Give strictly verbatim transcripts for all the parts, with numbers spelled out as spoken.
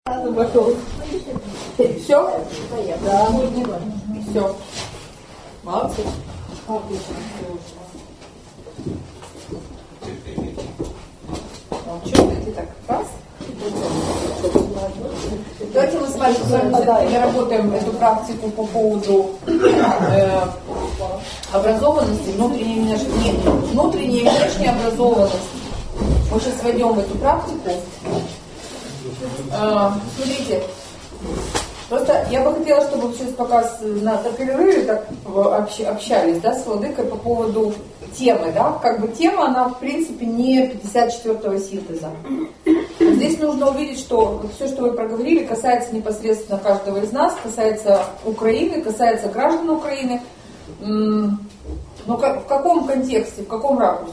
Все? Да. Все. Молодцы. Чувствуете так? Раз. Давайте мы с вами сегодня работаем эту практику по поводу э, образованности, внутренней и внешней, внутренней и внешней образованности. Мы сейчас войдем в эту практику. Э, смотрите, просто я бы хотела, чтобы сейчас пока на перерыве так общались, да, с Владыкой по поводу темы, да, как бы тема, она в принципе не пятьдесят четвёртого синтеза. Здесь нужно увидеть, что все, что вы проговорили, касается непосредственно каждого из нас, касается Украины, касается граждан Украины. Но как, в каком контексте, в каком ракурсе?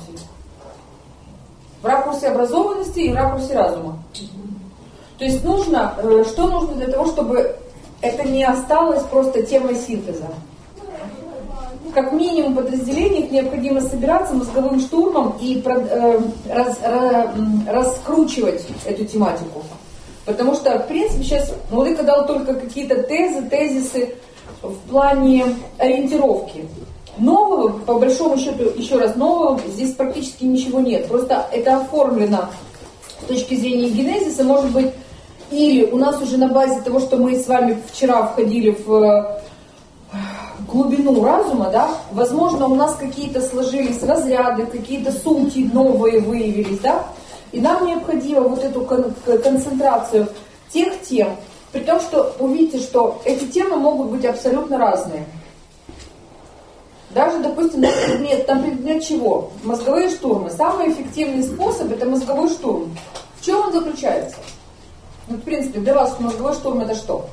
В ракурсе образованности и в ракурсе разума. То есть нужно, что нужно для того, чтобы это не осталось просто темой синтеза? Как минимум в подразделениях необходимо собираться мозговым штурмом и э, раз, раз, раскручивать эту тематику. Потому что, в принципе, сейчас Владыка дал только какие-то тезы, тезисы в плане ориентировки. Нового, по большому счету, еще раз, нового здесь практически ничего нет. Просто это оформлено с точки зрения генезиса, может быть, или у нас уже на базе того, что мы с вами вчера входили в глубину разума, да, возможно, у нас какие-то сложились разряды, какие-то сути новые выявились, да, и нам необходимо вот эту кон- концентрацию тех тем, при том, что увидите, что эти темы могут быть абсолютно разные. Даже, допустим, на предмет, на предмет чего? Мозговые штурмы. Самый эффективный способ – это мозговой штурм. В чем он заключается? Ну, в принципе, для вас мозговой штурм – это что?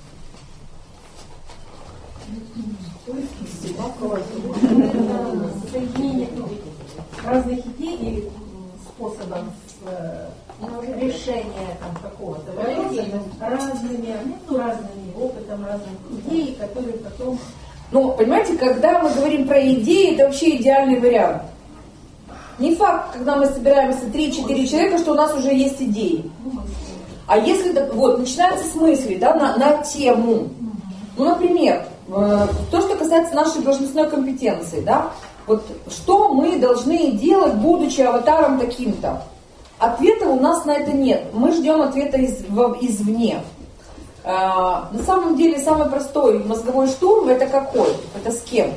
Соединение разных идей и способов решения там, какого-то вопроса разными, ну, разными опытом, разных идей, которые потом... Ну, понимаете, когда мы говорим про идеи, это вообще идеальный вариант. Не факт, когда мы собираемся три-четыре человека, что у нас уже есть идеи. А если, вот, начинается с мыслей, да, на, на тему. Ну, например, то, что касается нашей должностной компетенции, да, вот что мы должны делать, будучи аватаром таким-то. Ответа у нас на это нет. Мы ждем ответа из, в, извне. А, на самом деле самый простой мозговой штурм это какой? Это с кем?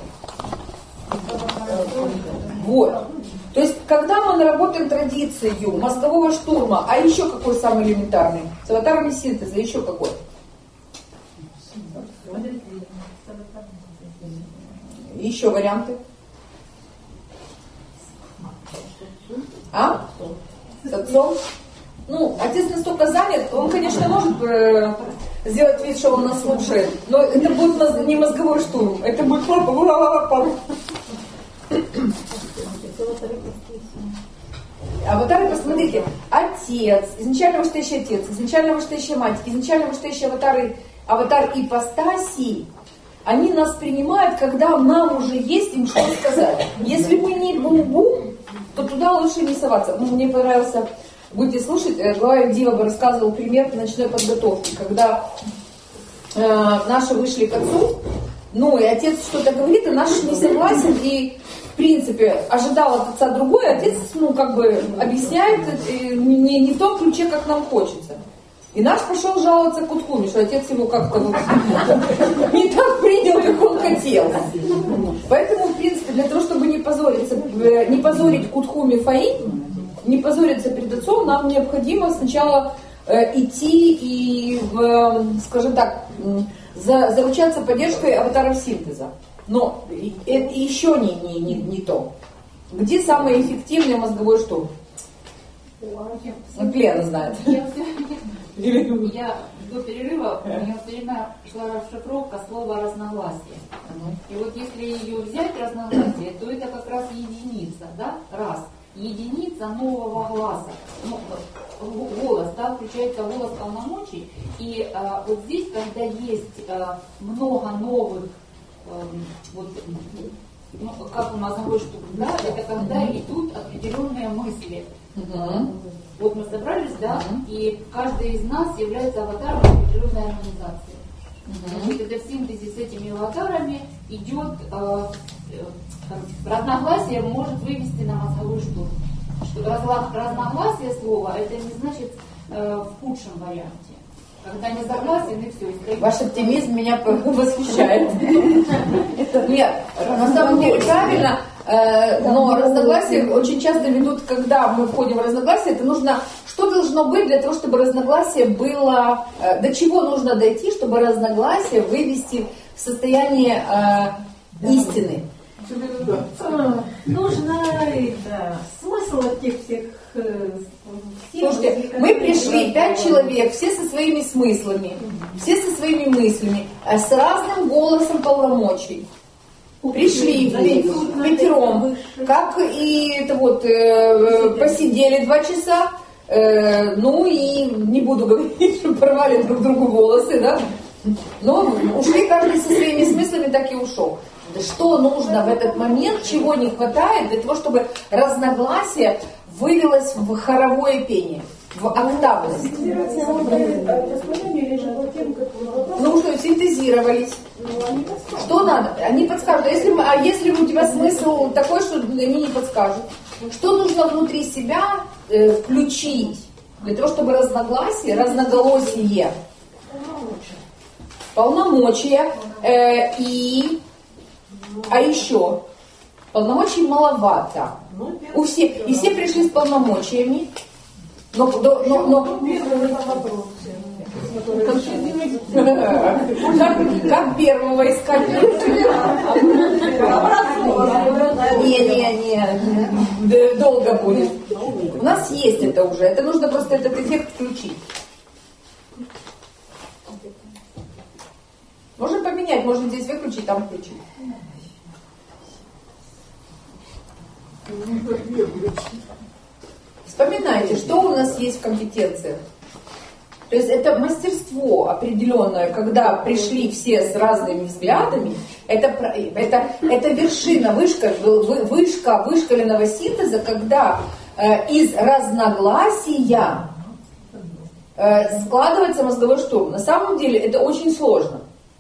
Вот. То есть, когда мы наработаем традицию мозгового штурма, а еще какой самый элементарный? С аватарами синтеза, еще какой? Еще варианты? А? С отцом? Ну, отец настолько занят, он, конечно, может э, сделать вид, что он нас слушает, но это будет не мозговой штурм, это будет папа, папа. Аватары, посмотрите, отец, изначально вышестоящий отец, изначально вышестоящая мать, изначально вышестоящие аватары, аватар ипостаси, они нас принимают, когда нам уже есть им что сказать. Если мы не бум-бум, то туда лучше не соваться. Ну, мне понравился, будете слушать, глава Дива бы рассказывал пример ночной подготовки, когда э, наши вышли к отцу, ну и отец что-то говорит, и наш не согласен, и в принципе ожидал от отца другой, отец, ну, как бы объясняет не, не в том ключе, как нам хочется. И наш пошел жаловаться Кутхуме, что отец его как-то вот не так принял, как он хотел. Поэтому, в принципе, для того, чтобы не позориться, не позорить Кутхуме Фаи, не позориться перед отцом, нам необходимо сначала э, идти и, э, скажем так, за, заручаться поддержкой аватаров синтеза. Но это еще не, не, не, не то. Где самый эффективный мозговой штурм? Лена знает. Я до перерыва, у меня все время шла расшифровка слова разногласие. И вот если ее взять разногласие, то это как раз единица, да, раз. Единица нового глаза. Ну, голос, да, включается голос полномочий. И а, вот здесь, когда есть а, много новых а, вот, ну, как у нас находится, да, это когда идут определенные мысли. Угу. Вот мы собрались, да, угу. и каждый из нас является аватаром определенной организации. Угу. Значит, это в синтезе с этими аватарами идет, э, э, разногласие может вывести на мозговой штурм. Что разногласие слова, это не значит э, в худшем варианте. Когда не согласен, и все. И Ваш оптимизм меня восхищает. Нет, на самом деле правильно, но разногласия очень часто ведут, когда мы входим в разногласия, это нужно, что должно быть для того, чтобы разногласие было, до чего нужно дойти, чтобы разногласие вывести в состояние истины. Нужно это, смысл этих всех... Слушайте, мы пришли, пять человек, все со своими смыслами, все со своими мыслями, с разным голосом полномочий. Пришли в пятером, как и это вот, э, посидели два часа, э, ну и не буду говорить, что порвали друг другу волосы, да, но ушли каждый со своими смыслами, так и ушел. Что нужно в этот момент, чего не хватает для того, чтобы разногласие вылилось в хоровое пение, в октавность. Ну что, синтезировались. Что надо? Они подскажут. А если, мы, а если у тебя смысл такой, что они не подскажут? Что нужно внутри себя э, включить для того, чтобы разногласие, разноголосие, полномочия э, и... А еще полномочий маловато. У всех, и все пришли с полномочиями, но, но, но, но... Как, как первого искать? Не, не, не, долго будет. У нас есть это уже, это нужно просто этот эффект включить. Можно поменять, можно здесь выключить, там включить. Вспоминайте, что у нас есть в компетенциях. То есть это мастерство определенное, когда пришли все с разными взглядами, это, это, это вершина, вышка, вышка вышкаленного синтеза, когда э, из разногласия э, складывается мозговой штурм. На самом деле это очень сложно.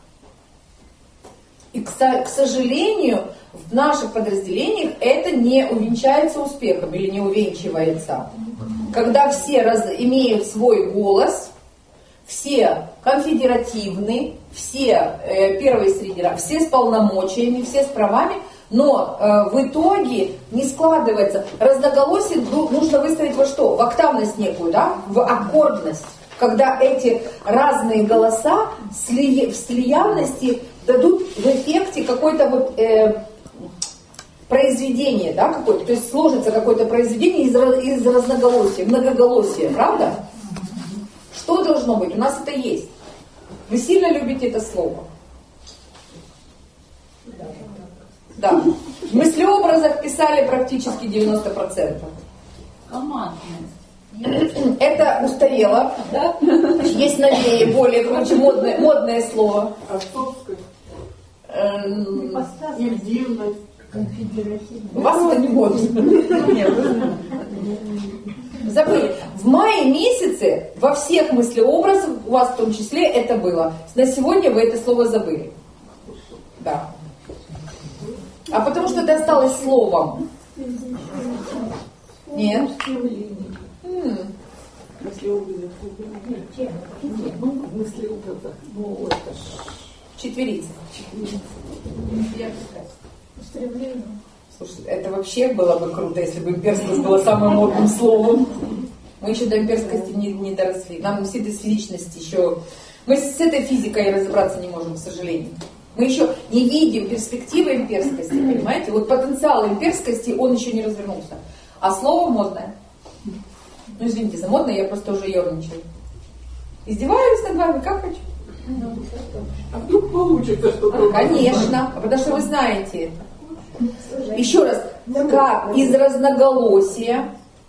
И, к, к сожалению, в наших подразделениях это не увенчается успехом или не увенчивается. Когда все раз, имеют свой голос, все конфедеративны, все э, первые среди, все с полномочиями, все с правами, но э, в итоге не складывается. Разноголосие нужно выставить во что? В октавность некую, да? В аккордность. Когда эти разные голоса сли, в слиянности дадут в эффекте какой-то вот э, произведение, да, какое-то, то есть сложится какое-то произведение из, из разноголосия, многоголосия, правда? Что должно быть? У нас это есть. Вы сильно любите это слово? Да. В мыслеобразах писали практически девяносто процентов. Командность. Это устарело, да? Есть новее, более круче, модное, модное слово. Отцовское. Конфедеративность. У вас это не модно. Забыли. В мае месяце во всех мыслеобразах, у вас в том числе, это было. На сегодня вы это слово забыли. Да. А потому что это осталось словом. Нет. Четверица. Слушай, это вообще было бы круто, если бы имперскость была самым модным словом. Мы еще до имперскости не, не доросли. Нам синтез физичности еще... Мы с этой физикой разобраться не можем, к сожалению. Мы еще не видим перспективы имперскости, понимаете? Вот потенциал имперскости, он еще не развернулся. А слово модное. Ну, извините, за модное я просто уже ерничаю. Издеваюсь над вами, как хочу. А вдруг получится что-то? Конечно, потому что вы знаете это. Еще раз, как из разноголосия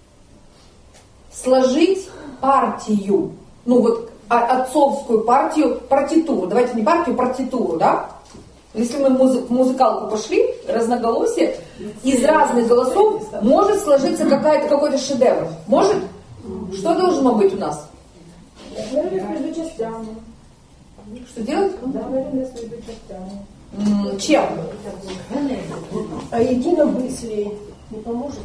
сложить партию, ну вот отцовскую партию, партитуру, давайте не партию, партитуру, да? Если мы в музыкалку пошли, разноголосие, из разных голосов может сложиться какая-то, какой-то шедевр. Может? Что должно быть у нас? Между частями. Что делать? Между частями. М, Чем? А единомыслие не поможет?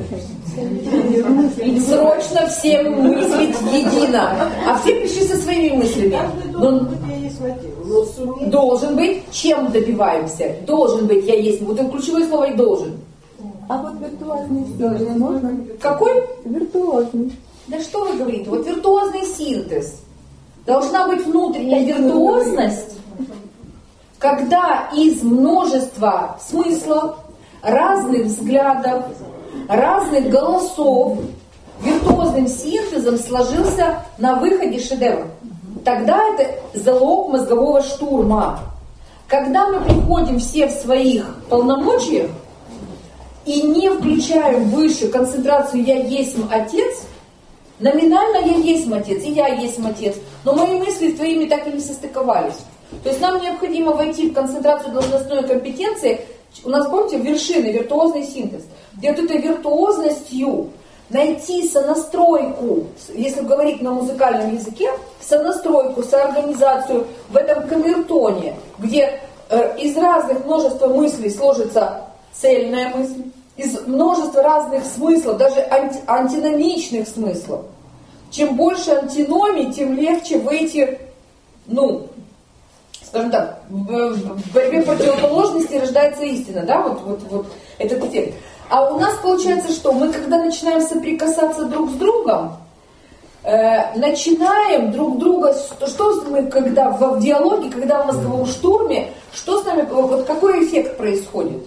Срочно всем мыслить едино. А все пришли со своими мыслями. Но должен быть, чем добиваемся? Должен быть, я есть. Вот это ключевое слово и должен. А вот виртуозный синтез можно? Какой? Виртуозный. Да что вы говорите? Вот виртуозный синтез. Должна быть внутренняя виртуозность, когда из множества смыслов, разных взглядов, разных голосов, виртуозным синтезом сложился на выходе шедевр. Тогда это залог мозгового штурма. Когда мы приходим все в своих полномочиях и не включаем выше концентрацию «я есть отец», номинально «я есть отец» и «я есть отец», но мои мысли с твоими так и не состыковались. То есть нам необходимо войти в концентрацию должностной компетенции. У нас, помните, вершины, виртуозный синтез. Где вот этой виртуозностью найти сонастройку, если говорить на музыкальном языке, сонастройку, соорганизацию в этом камертоне, где э, из разных множества мыслей сложится цельная мысль, из множества разных смыслов, даже анти, антиномичных смыслов. Чем больше антиномий, тем легче выйти, ну, скажем так, в борьбе противоположности рождается истина, да, вот, вот, вот этот эффект. А у нас получается что? Мы когда начинаем соприкасаться друг с другом, э, начинаем друг друга, что мы когда в, в диалоге, когда в мозговом штурме, что с нами, вот какой эффект происходит?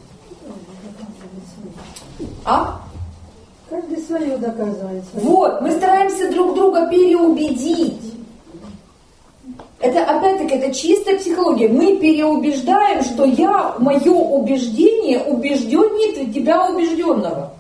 А? Каждый свое доказывает. Вот, мы стараемся друг друга переубедить. Это, опять-таки, это чистая психология. Мы переубеждаем, что я, мое убеждение убежденнее тебя убежденного.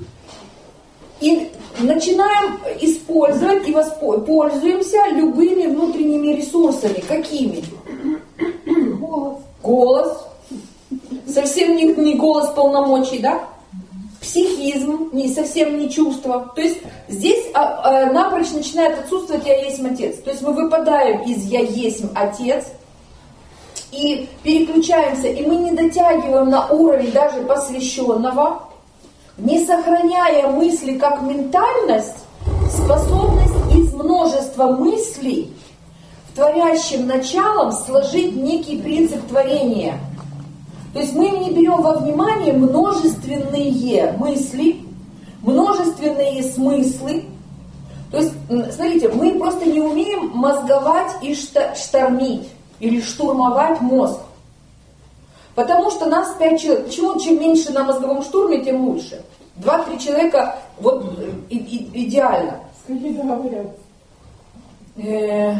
И начинаем использовать и воспользуемся любыми внутренними ресурсами. Какими? Голос. Голос. Совсем не, не голос полномочий, да? Психизм, не, совсем не чувство. То есть здесь а, а, напрочь начинает отсутствовать «я есть отец». То есть мы выпадаем из «я есть отец» и переключаемся, и мы не дотягиваем на уровень даже посвященного, не сохраняя мысли как ментальность, способность из множества мыслей в творящим началом сложить некий принцип творения. То есть мы не берем во внимание множественные мысли, множественные смыслы. То есть, смотрите, мы просто не умеем мозговать и штормить или штурмовать мозг. Потому что нас пять человек. Почему чем меньше на мозговом штурме, тем лучше? Два-три человека вот и, и, идеально. Скажи, договорятся. Э,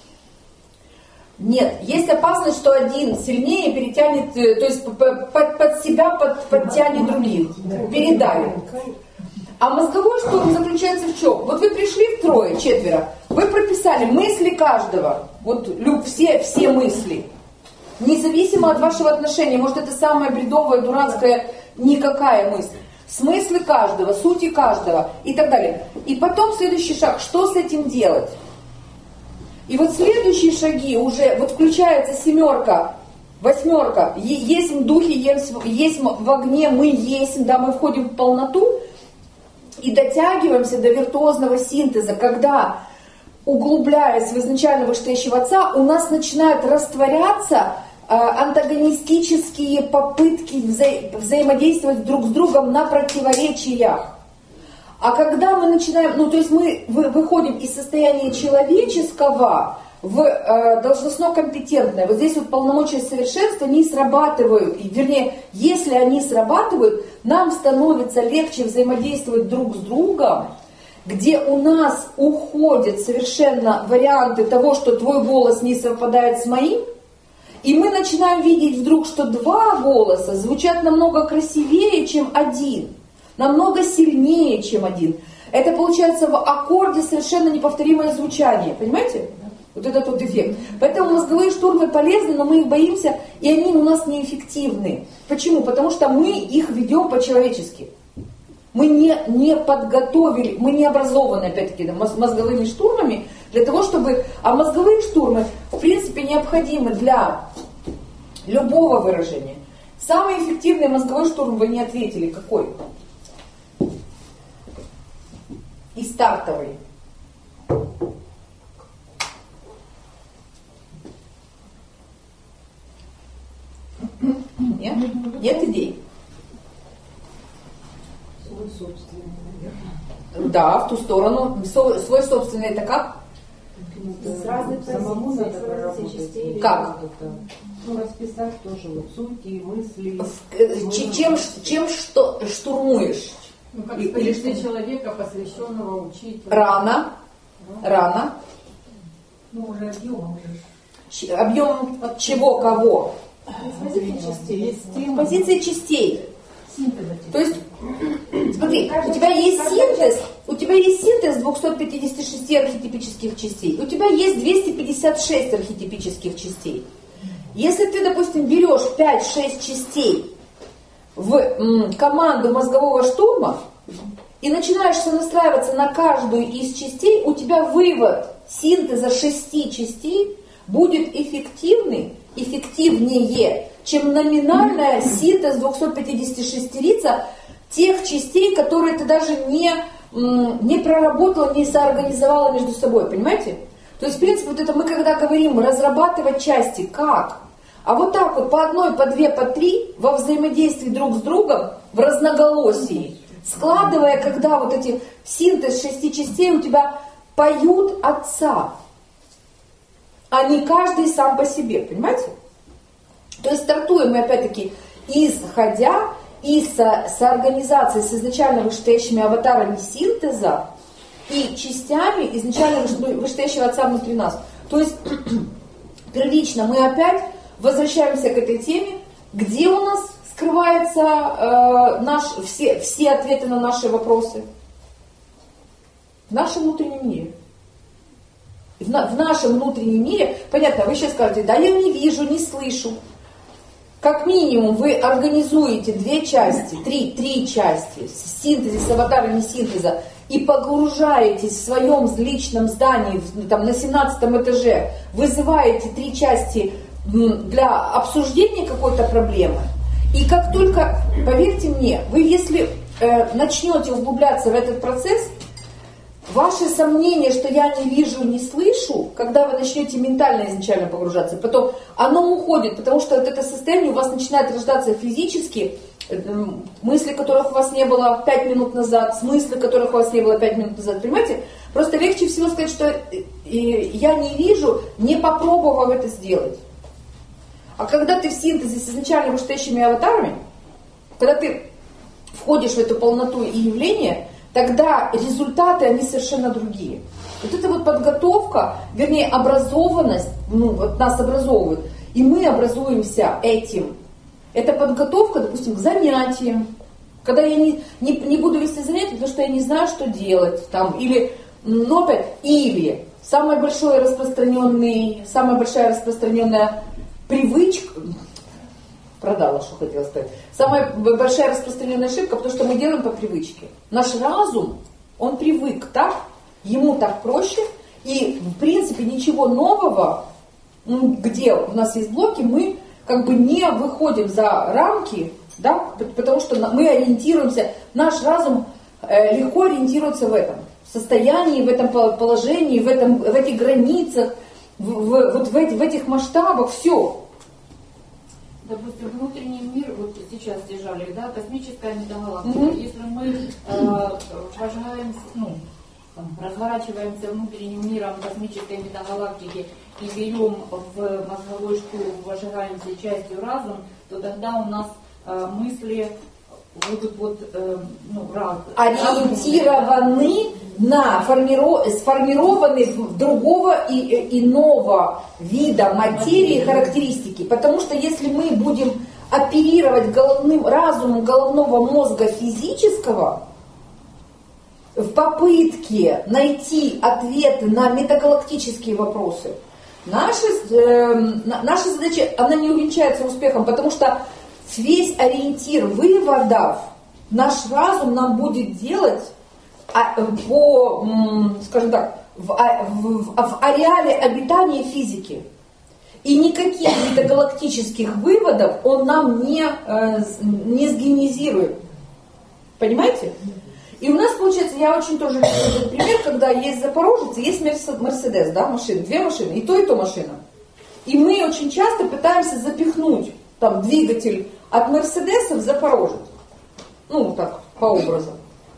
Нет, есть опасность, что один сильнее перетянет, то есть под, под себя под, подтянет других, передавит. А мозговой штурм заключается в чем? Вот вы пришли втрое, четверо, вы прописали мысли каждого, вот все, все мысли, независимо от вашего отношения, может это самая бредовая, дурацкая, никакая мысль. Смыслы каждого, сути каждого и так далее. И потом следующий шаг, что с этим делать? И вот следующие шаги уже, вот включается семерка, восьмерка, есть духи, есть в огне, мы есть, да, мы входим в полноту и дотягиваемся до виртуозного синтеза, когда, углубляясь в изначально вышестоящего отца, у нас начинают растворяться э, антагонистические попытки вза- взаимодействовать друг с другом на противоречиях. А когда мы начинаем, ну то есть мы выходим из состояния человеческого в э, должностно-компетентное, вот здесь вот полномочия совершенства не срабатывают, и, вернее, если они срабатывают, нам становится легче взаимодействовать друг с другом, где у нас уходят совершенно варианты того, что твой голос не совпадает с моим, и мы начинаем видеть вдруг, что два голоса звучат намного красивее, чем один. Намного сильнее, чем один. Это получается в аккорде совершенно неповторимое звучание. Понимаете? Вот это тот эффект. Поэтому мозговые штурмы полезны, но мы их боимся, и они у нас неэффективны. Почему? Потому что мы их ведем по-человечески. Мы не, не подготовили, мы не образованы, опять-таки, мозговыми штурмами, для того, чтобы... А мозговые штурмы, в принципе, необходимы для любого выражения. Самый эффективный мозговой штурм, вы не ответили, какой? И стартовый. Нет? Нет идей? Свой собственный. Да, в ту сторону. Свой собственный это как? С разных Самому позиций, надо с разных частей. проработать. Как? Ну, расписать тоже вот сути, мысли. Ч- Чем, чем что, штурмуешь? Ну, как И- с позиции или что? человека, посвященного учителю. Рано. Рано. Ну, уже объемом уже. Ч- Объем чего, кого? С позиции частей. Есть С тема. позиции частей. Синтеза. То есть, смотри, у тебя есть синтез, у тебя есть синтез двухсот пятидесяти шести архетипических частей, у тебя есть двести пятьдесят шесть архетипических частей. Если ты, допустим, берешь пять-шесть частей в м, команду мозгового штурма и начинаешь сонастраиваться на каждую из частей, у тебя вывод синтеза шести частей будет эффективный, эффективнее, чем номинальная синтез двухсот пятидесяти шестерица тех частей, которые ты даже не, м, не проработала, не соорганизовала между собой, понимаете? То есть, в принципе, вот это мы когда говорим разрабатывать части, как? А вот так вот по одной, по две, по три во взаимодействии друг с другом, в разноголосии, складывая, когда вот эти синтез шести частей у тебя поют отца, а не каждый сам по себе, понимаете? То есть стартуем мы опять-таки исходя из соорганизации с изначально вышестоящими аватарами синтеза и частями изначально вышестоящего отца внутри нас. То есть первично мы опять возвращаемся к этой теме, где у нас скрывается э, наш, все, все ответы на наши вопросы. В нашем внутреннем мире. В, на, в нашем внутреннем мире, понятно, вы сейчас скажете, да я не вижу, не слышу. Как минимум вы организуете две части, три, три части, синтезис, аватарами синтеза, и погружаетесь в своем личном здании, там, на семнадцатом этаже, вызываете три части для обсуждения какой-то проблемы. И как только, поверьте мне, вы если э, начнете углубляться в этот процесс, ваши сомнения, что я не вижу, не слышу, когда вы начнете ментально изначально погружаться, потом оно уходит, потому что вот это состояние у вас начинает рождаться физически, мысли, которых у вас не было пять минут назад, смыслы, которых у вас не было пять минут назад, понимаете? Просто легче всего сказать, что я не вижу, не попробовав это сделать. А когда ты в синтезе с изначально вышестоящими аватарами, когда ты входишь в эту полноту и явление, тогда результаты, они совершенно другие. Вот эта вот подготовка, вернее, образованность, ну, вот нас образовывают, и мы образуемся этим. Это подготовка, допустим, к занятиям. Когда я не, не, не буду вести занятия, потому что я не знаю, что делать. Там, или, ну, опять, или самый большой распространенный, самая большая распространенная привычка, продала, что хотела сказать. Самая большая распространенная ошибка, потому что мы делаем по привычке. Наш разум, он привык так, ему так проще, и в принципе ничего нового, ну, где у нас есть блоки, мы как бы не выходим за рамки, да, потому что мы ориентируемся, наш разум э, легко ориентируется в этом состоянии, в этом положении, в, этом, в этих границах, в, в, вот в, эти, в этих масштабах, все. Допустим, внутренний мир, вот сейчас держали, да, космическая метагалактика. Mm-hmm. Если мы э, вожаемся, ну, там, разворачиваемся внутренним миром космической метагалактики и берем в мозговой штурм, вожаемся частью разум, то тогда у нас э, мысли будут вот, э, ну, раз, ориентированы на формиров... сформированы в другого и иного вида материи характеристики. Потому что если мы будем оперировать головным разумом головного мозга физического, в попытке найти ответы на метагалактические вопросы, наша, э, наша задача, она не увенчается успехом, потому что весь ориентир выводов наш разум нам будет делать по, скажем так, в, в, в ареале обитания физики. И никаких метагалактических выводов он нам не, не сгенезирует. Понимаете? И у нас получается, я очень тоже люблю этот пример, когда есть Запорожец, есть Мерседес, да, машины, две машины, и то, и то машина. И мы очень часто пытаемся запихнуть там двигатель от Мерседеса в Запорожец. Ну, так, по образу.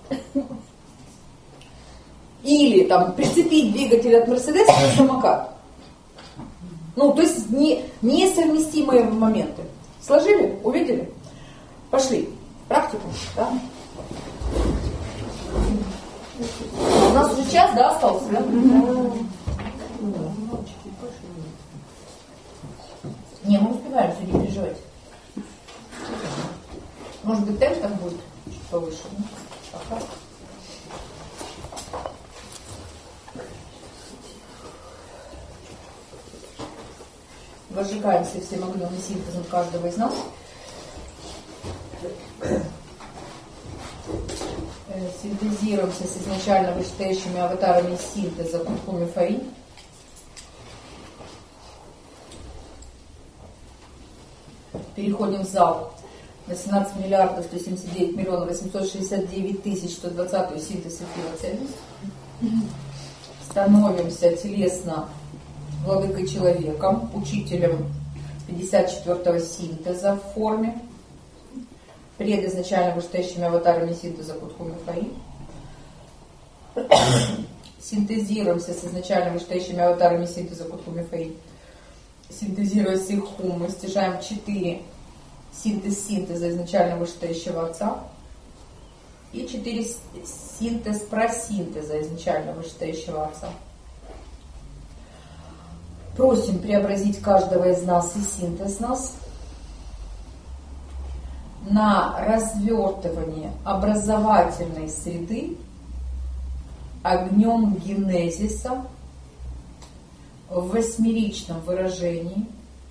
Или там прицепить двигатель от Мерседеса на самокат. Ну, то есть не, несовместимые моменты. Сложили? Увидели? Пошли. Практику, да? У нас уже час, да, остался? Да? Не, мы успеваем, все, не переживайте. Может быть, темп там будет чуть повыше. Ну, пока. Возжигаемся всем огнем и синтезом каждого из нас. Синтезируемся с изначально вышестоящими аватарами синтеза Кутхуми Фаи. Переходим в зал на семнадцать миллиардов сто семьдесят девять миллионов восемьсот шестьдесят девять тысяч сто двадцать синтез эфира цельность. Становимся телесно владыкой человеком, учителем пятьдесят четвёртого синтеза в форме, предизначально вышестоящими аватарами синтеза Кутхуми Фаи. Синтезируемся с изначально вышестоящими аватарами синтеза Кутхуми Фаи. Синтезируя сихум, мы стяжаем четыре синтез синтеза изначально вышестоящего Отца и четыре синтез просинтеза изначально вышестоящего Отца. Просим преобразить каждого из нас и синтез нас на развертывание образовательной среды огнем генезиса в восьмеричном выражении,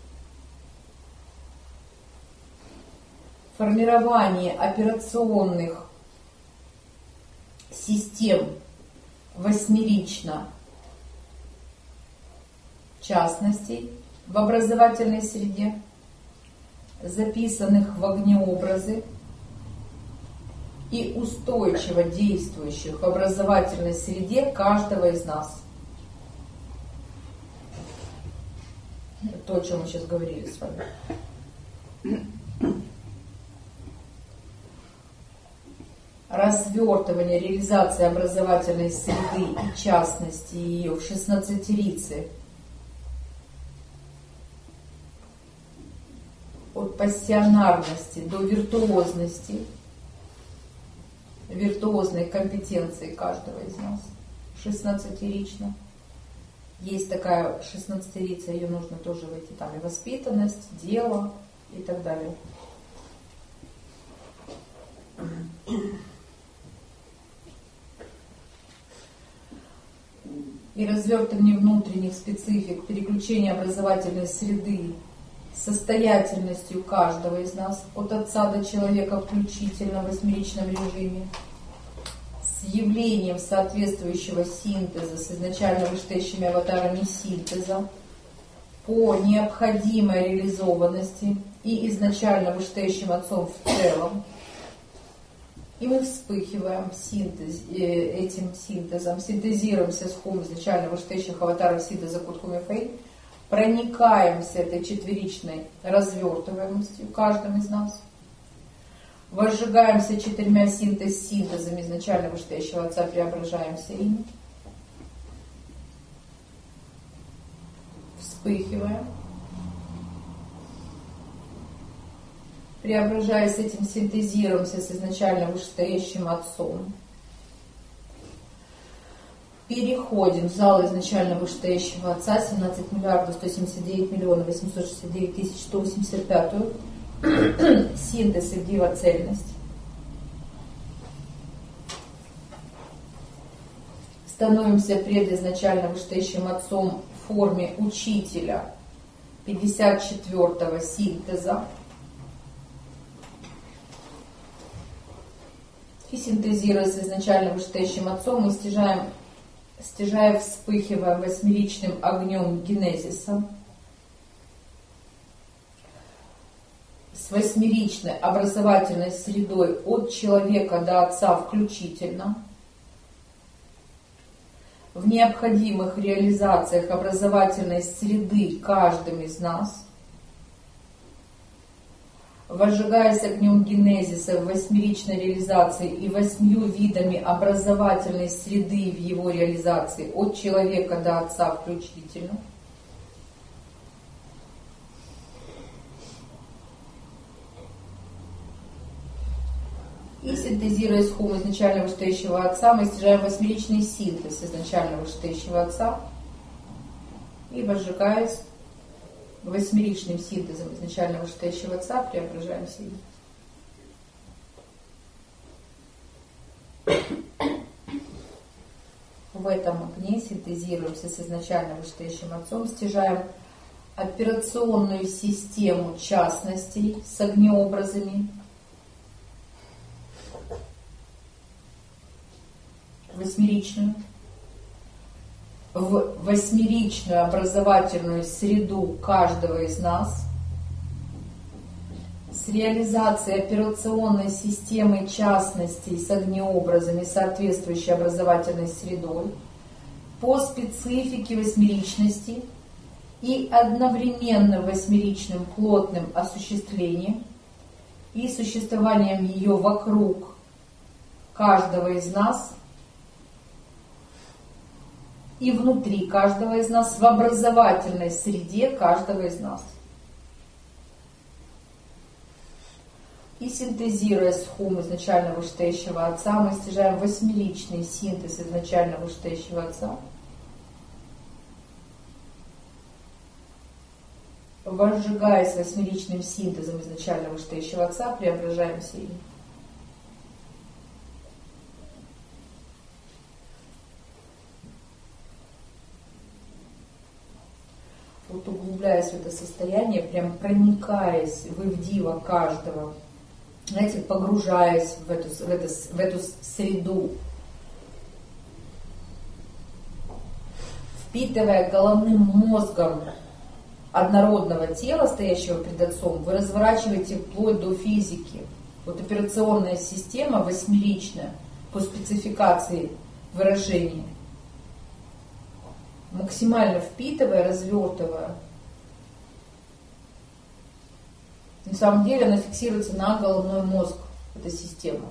формирование операционных систем восьмерично частностей в образовательной среде, записанных в огнеобразы и устойчиво действующих в образовательной среде каждого из нас. Это то, о чем мы сейчас говорили с вами. Развертывание, реализация образовательной среды и частности ее в шестнадцатерице от пассионарности до виртуозности, виртуозной компетенции каждого из нас, шестнадцатерично. Есть такая шестнадцатерица, ее нужно тоже войти, там и воспитанность, дело и так далее. И развертывание внутренних специфик, переключение образовательной среды состоятельностью каждого из нас, от Отца до человека включительно в восьмеричном режиме, с явлением соответствующего синтеза с изначально вышестоящими аватарами синтеза по необходимой реализованности и изначально вышестоящим Отцом в целом. И мы вспыхиваем синтез, этим синтезом, синтезируемся с хум изначально вышестоящих аватаров синтеза Кутхуми Фаи, проникаемся этой четверичной развертываемостью каждым из нас, возжигаемся четырьмя синтез-синтезами изначально вышестоящего Отца, преображаемся ими, вспыхиваем, преображаясь этим, синтезируемся с изначально вышестоящим Отцом. Переходим в зал изначально вышестоящего Отца, семнадцать миллиардов сто семьдесят девять миллионов восемьсот шестьдесят девять тысяч сто восемьдесят пятую, синтез и дива цельность. становимся предизначально вышестоящим отцом в форме учителя пятьдесят четвёртого синтеза. И синтезируя с изначально вышестоящим отцом, мы стяжаем, стяжая вспыхивая восьмеричным огнем генезиса, с восьмеричной образовательной средой от человека до отца включительно, в необходимых реализациях образовательной среды каждым из нас, возжигаясь огнем генезиса в восьмеричной реализации и восьмью видами образовательной среды в его реализации от человека до отца включительно, и синтезируя схему изначально вышестоящего отца, мы стяжаем восьмеричный синтез изначально вышестоящего отца и, возжигаясь восьмеричным синтезом изначально вышестоящего отца, преображаемся им. В этом огне синтезируемся с изначально вышестоящим отцом, стяжаем операционную систему частностей с огнеобразами, восьмеричную, в восьмеричную образовательную среду каждого из нас с реализацией операционной системы частностей с огнеобразами, соответствующей образовательной средой, по специфике восьмеричности и одновременно восьмеричным плотным осуществлением и существованием ее вокруг каждого из нас и внутри каждого из нас, в образовательной среде каждого из нас. И синтезируя схему изначально вышестоящего отца, мы стяжаем восьмеричный синтез изначально вышестоящего отца, возжигаясь восьмеричным синтезом изначально вышестоящего отца, преображаемся им. Вот углубляясь в это состояние, прям проникаясь в ивдива каждого, знаете, погружаясь в эту, в эту, в эту среду, впитывая головным мозгом однородного тела, стоящего пред отцом, вы разворачиваете вплоть до физики. Вот операционная система восьмеричная по спецификации выражения, максимально впитывая, развертывая. На самом деле она фиксируется на головной мозг, эта система.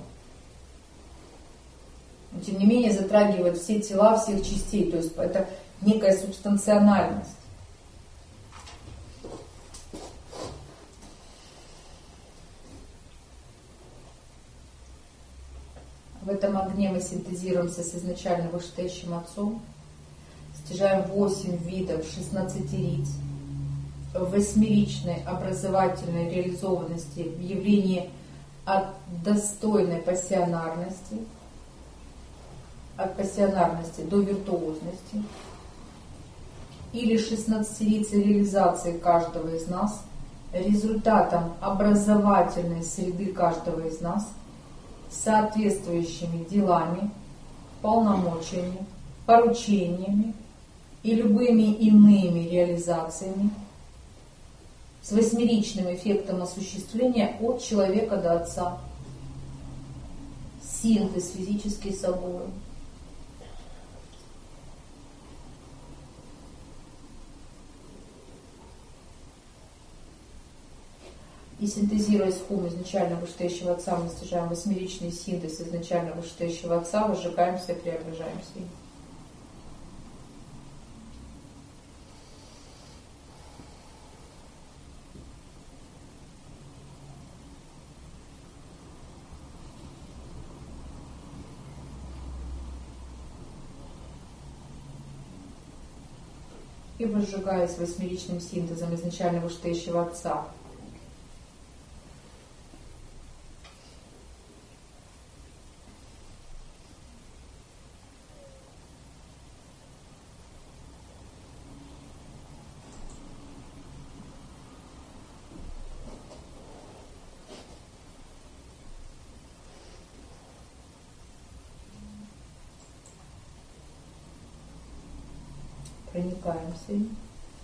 Но тем не менее затрагивает все тела всех частей, то есть это некая субстанциональность. В этом огне мы синтезируемся с изначально вышестоящим отцом, стяжаем восемь видов шестнадцатериц в восьмеричной образовательной реализованности в явлении от достойной пассионарности, от пассионарности до виртуозности, или шестнадцатерицы реализации каждого из нас, результатом образовательной среды каждого из нас, соответствующими делами, полномочиями, поручениями и любыми иными реализациями, с восьмеричным эффектом осуществления от человека до отца. Синтез физический собой. И синтезируя схему изначально вышестоящего отца, мы стяжаем восьмеричный синтез изначально вышестоящего отца, возжигаемся и преображаемся. И возжигаясь восьмеричным синтезом изначально вышестоящего отца, проникаемся им.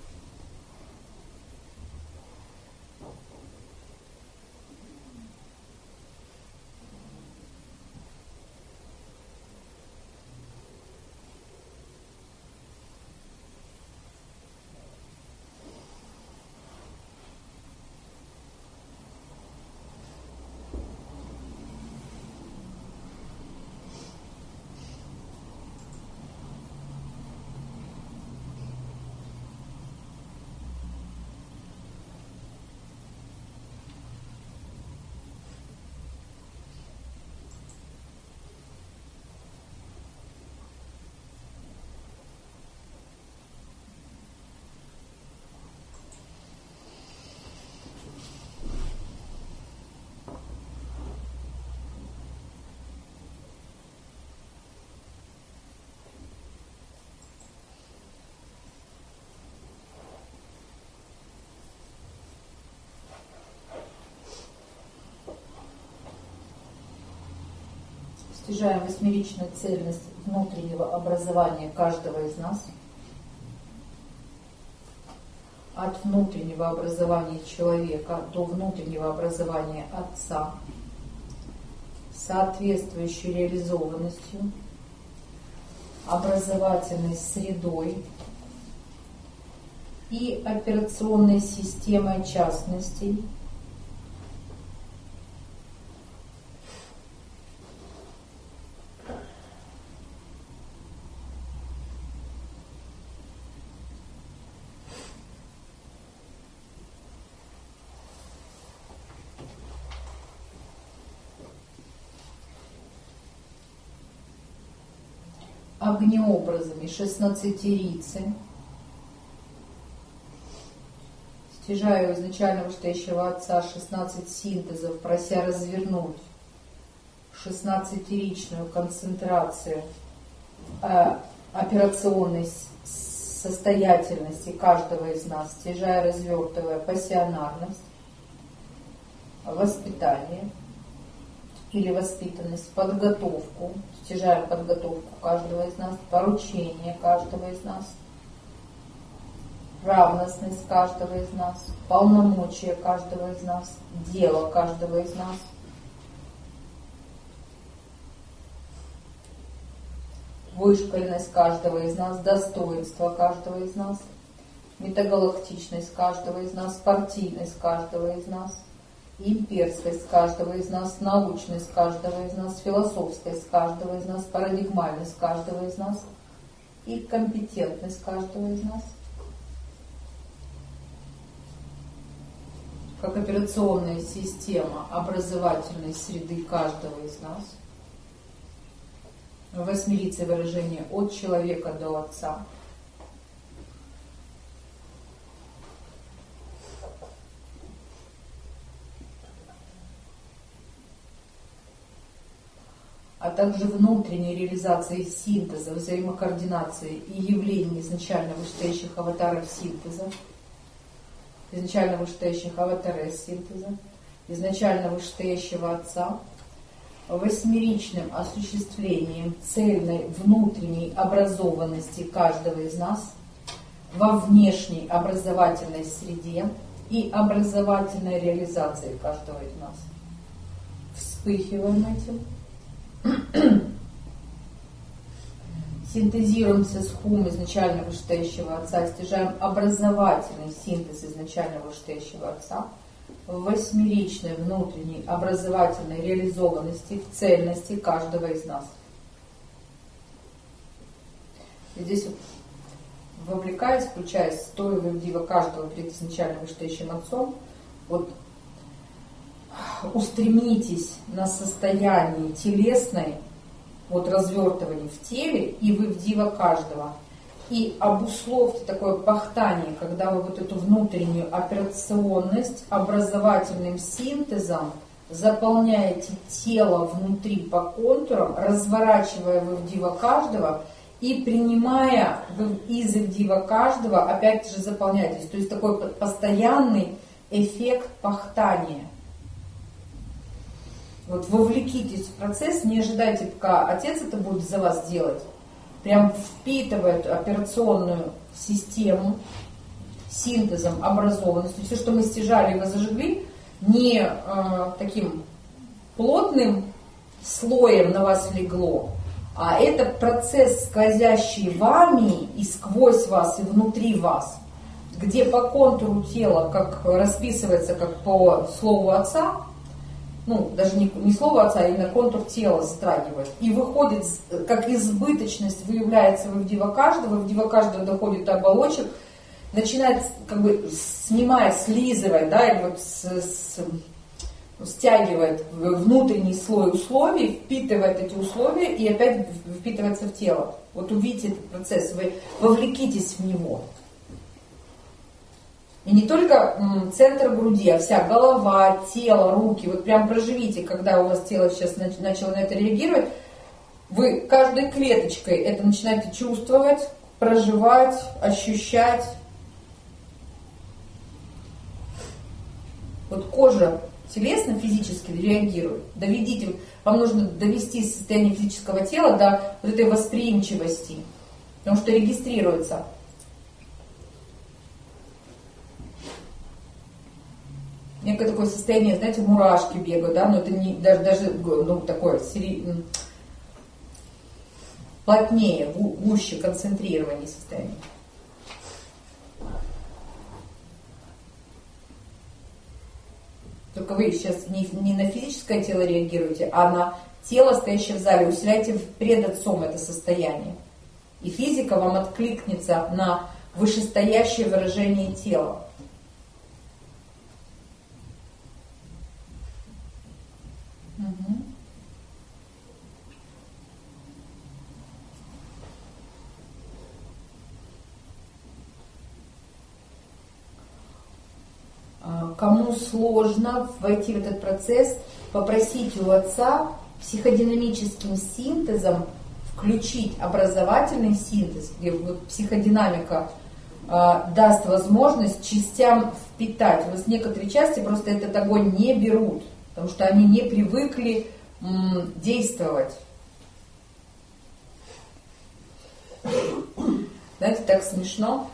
Стяжаем восьмеричную цельность внутреннего образования каждого из нас. От внутреннего образования человека до внутреннего образования Отца, соответствующей реализованностью, образовательной средой и операционной системой частностей, огнеобразами шестнадцатерицы. Стяжаю изначально вышестоящего Отца шестнадцать синтезов, прося развернуть шестнадцатеричную концентрацию э, операционной состоятельности каждого из нас, стяжая, развертывая пассионарность, воспитание или воспитанность, подготовку, стяжаем подготовку каждого из нас, поручение каждого из нас, равностность каждого из нас, полномочия каждого из нас, дело каждого из нас, вышколенность каждого из нас, достоинство каждого из нас, метагалактичность каждого из нас, партийность каждого из нас, имперскость каждого из нас, научность каждого из нас, философскость каждого из нас, парадигмальность каждого из нас и компетентность каждого из нас. Как операционная система образовательной среды каждого из нас. В восьмерице выражение от человека до Отца. А также внутренней реализации синтеза, взаимокоординации и явлений изначально вышестоящих аватаров синтеза, изначально вышестоящих аватаров синтеза, изначально вышестоящего Отца, восьмеричным осуществлением цельной внутренней образованности каждого из нас во внешней образовательной среде и образовательной реализации каждого из нас. Вспыхиваем этим. Синтезируемся с хум изначально вышестоящего Отца, стяжаем образовательный синтез изначально вышестоящего Отца в восьмеричной внутренней образовательной реализованности в цельности каждого из нас. И здесь вот, вовлекаясь, включаясь, стоя в дива каждого перед изначально вышестоящим Отцом, вот устремитесь на состояние телесной, вот развертывание в теле, и вы в дива каждого. И обусловьте такое пахтание, когда вы вот эту внутреннюю операционность образовательным синтезом заполняете тело внутри по контурам, разворачивая вы в дива каждого и принимая вы из дива каждого, опять же заполняетесь. То есть такой постоянный эффект пахтания. Вот вовлекитесь в процесс, не ожидайте, пока Отец это будет за вас делать, прям впитывает операционную систему синтезом, образованностью. Все, что мы стяжали и зажгли, не э, таким плотным слоем на вас легло, а это процесс, сквозящий вами и сквозь вас, и внутри вас, где по контуру тела, как расписывается, как по слову Отца, ну, даже не, не слово Отца, а именно контур тела затрагивает, и выходит, как избыточность выявляется в Ивдива каждого, в Ивдива каждого доходит до оболочек, начинает как бы снимать, слизывать, да, или вот с, с, стягивает внутренний слой условий, впитывает эти условия и опять впитывается в тело. Вот увидите этот процесс, вы вовлекитесь в него. И не только м, центр груди, а вся голова, тело, руки. Вот прям проживите, когда у вас тело сейчас нач- начало на это реагировать, вы каждой клеточкой это начинаете чувствовать, проживать, ощущать. Вот кожа телесно, физически реагирует. Доведите, вам нужно довести состояние физического тела до вот этой восприимчивости, потому что регистрируется. Некое такое состояние, знаете, мурашки бегают, да, но это не даже, даже ну, такое сери... плотнее, гуще, концентрированнее состояние. Только вы сейчас не, не на физическое тело реагируете, а на тело, стоящее в зале. Усиляйте пред Отцом это состояние. И физика вам откликнется на вышестоящее выражение тела. Угу. Кому сложно войти в этот процесс, попросите у Отца психодинамическим синтезом включить образовательный синтез, где вот психодинамика э, даст возможность частям впитать. У нас некоторые части просто этот огонь не берут, потому что они не привыкли м, действовать. Знаете, так смешно.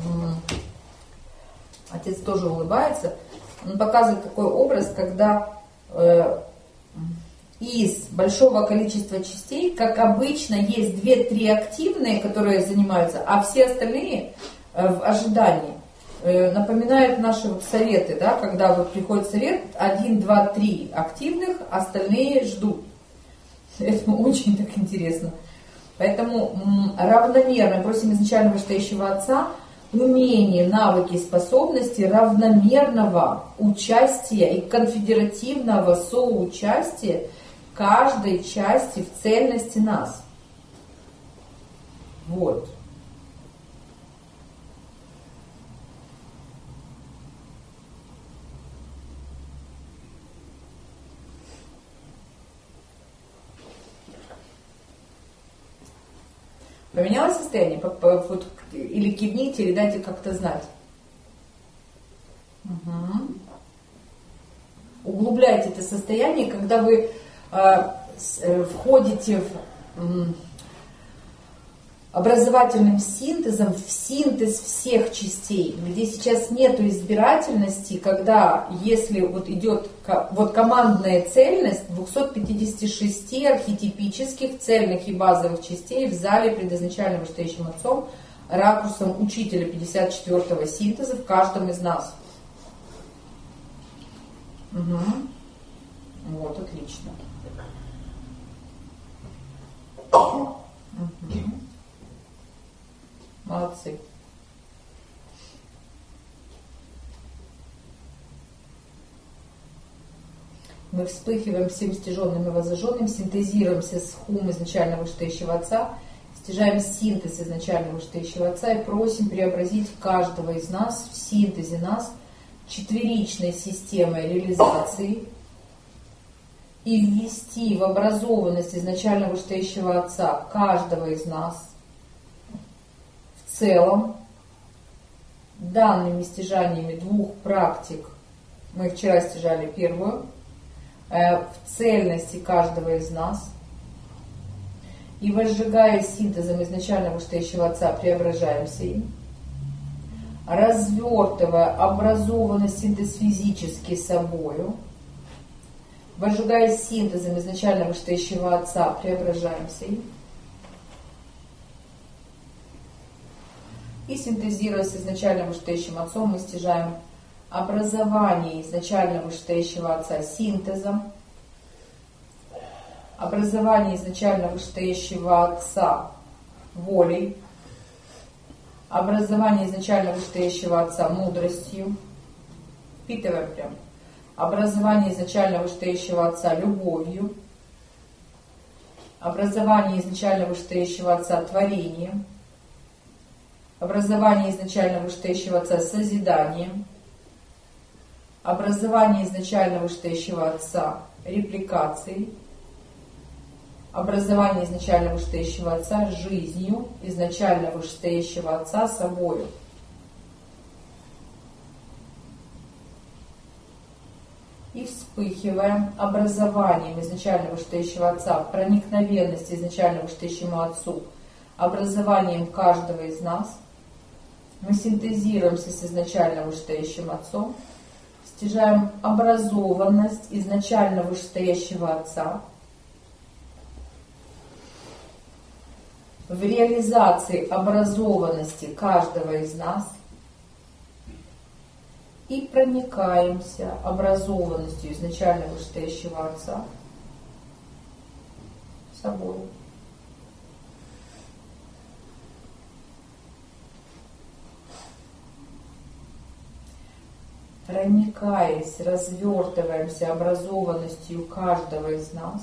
Отец тоже улыбается. Он показывает такой образ, когда э, из большого количества частей, как обычно, есть две-три активные, которые занимаются, а все остальные э, в ожидании. Э, напоминают наши вот советы, да, когда вот приходит совет, один, два, три активных, остальные ждут. Это очень так интересно. Поэтому м, равномерно просим изначально вышестоящего Отца умение, навыки, способности равномерного участия и конфедеративного соучастия каждой части в цельности нас. Вот. Поменялось состояние? Вот, или кивните, или дайте как-то знать. Угу. Углубляйте это состояние, когда вы э, э, входите в, э, образовательным синтезом в синтез всех частей, где сейчас нету избирательности, когда если вот идет вот командная цельность двухсот пятидесяти шести архетипических цельных и базовых частей в зале, предназначенном вышестоящим Отцом, ракурсом учителя пятьдесят четвёртого синтеза в каждом из нас. Угу. Вот, отлично. Угу. Молодцы. Мы вспыхиваем всем стяженным и воззаженным, синтезируемся с хум изначально вышестоящего Отца, стяжаем синтез изначально вышестоящего Отца и просим преобразить каждого из нас в синтезе нас четверичной системой реализации и ввести в образованность изначально вышестоящего Отца каждого из нас в целом данными стяжаниями двух практик. Мы вчера стяжали первую, в цельности каждого из нас. И возжигая синтезом изначально вышестоящего Отца, преображаемся им. Развертывая образованность синтез физически собою, возжигая синтезом изначально вышестоящего Отца, преображаемся им. И синтезируя с изначально вышестоящим Отцом, мы стяжаем образование изначально вышестоящего Отца синтезом, образование изначально вышестоящего Отца волей, образование изначально вышестоящего Отца мудростью, впитываем прям, образование изначально вышестоящего Отца любовью, образование изначально вышестоящего Отца творением, образование изначально вышестоящего Отца созиданием, образование изначально вышестоящего Отца репликацией, образование изначально вышестоящего Отца жизнью, изначально вышестоящего Отца собою. И вспыхиваем образованием изначально вышестоящего Отца, проникновенность изначально вышестоящему Отцу, образованием каждого из нас, мы синтезируемся с изначально вышестоящим Отцом, стяжаем образованность изначально вышестоящего Отца, в реализации образованности каждого из нас и проникаемся образованностью изначально вышестоящего Отца собой. Проникаясь, развертываемся образованностью каждого из нас.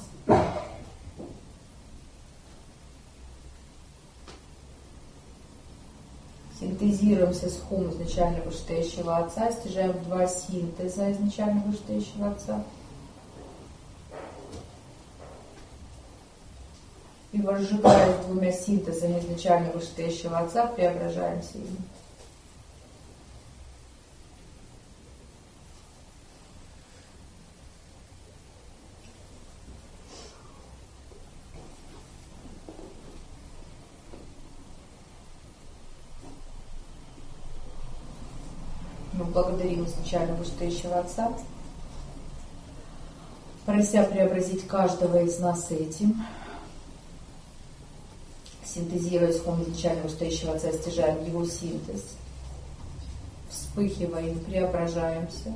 Синтезируемся с хум изначально вышестоящего Отца, стяжаем два синтеза изначально вышестоящего Отца. И возжигая двумя синтезами изначально вышестоящего Отца, преображаемся им. Мы благодарим изначально вышестоящего Отца, прося преобразить каждого из нас этим. Синтезируя исход изначально вышестоящего Отца, стяжаем его синтез, вспыхиваем, преображаемся.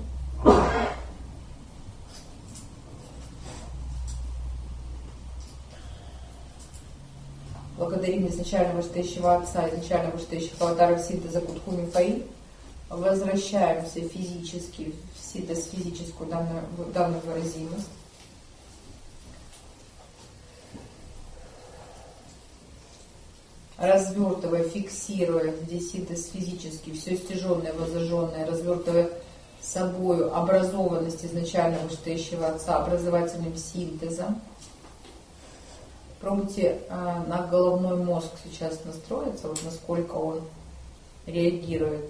Благодарим изначально вышестоящего Отца, изначально вышестоящего аватара синтеза Кутхуми Фаи. Возвращаемся физически в синтез, физическую данную, данную выразимость. Развертывая, фиксируя, здесь синтез физический, все стяженное, возжженное, развертывая собою образованность изначально вышестоящего Отца образовательным синтезом. Пробуйте э, на головной мозг сейчас настроиться, вот насколько он реагирует.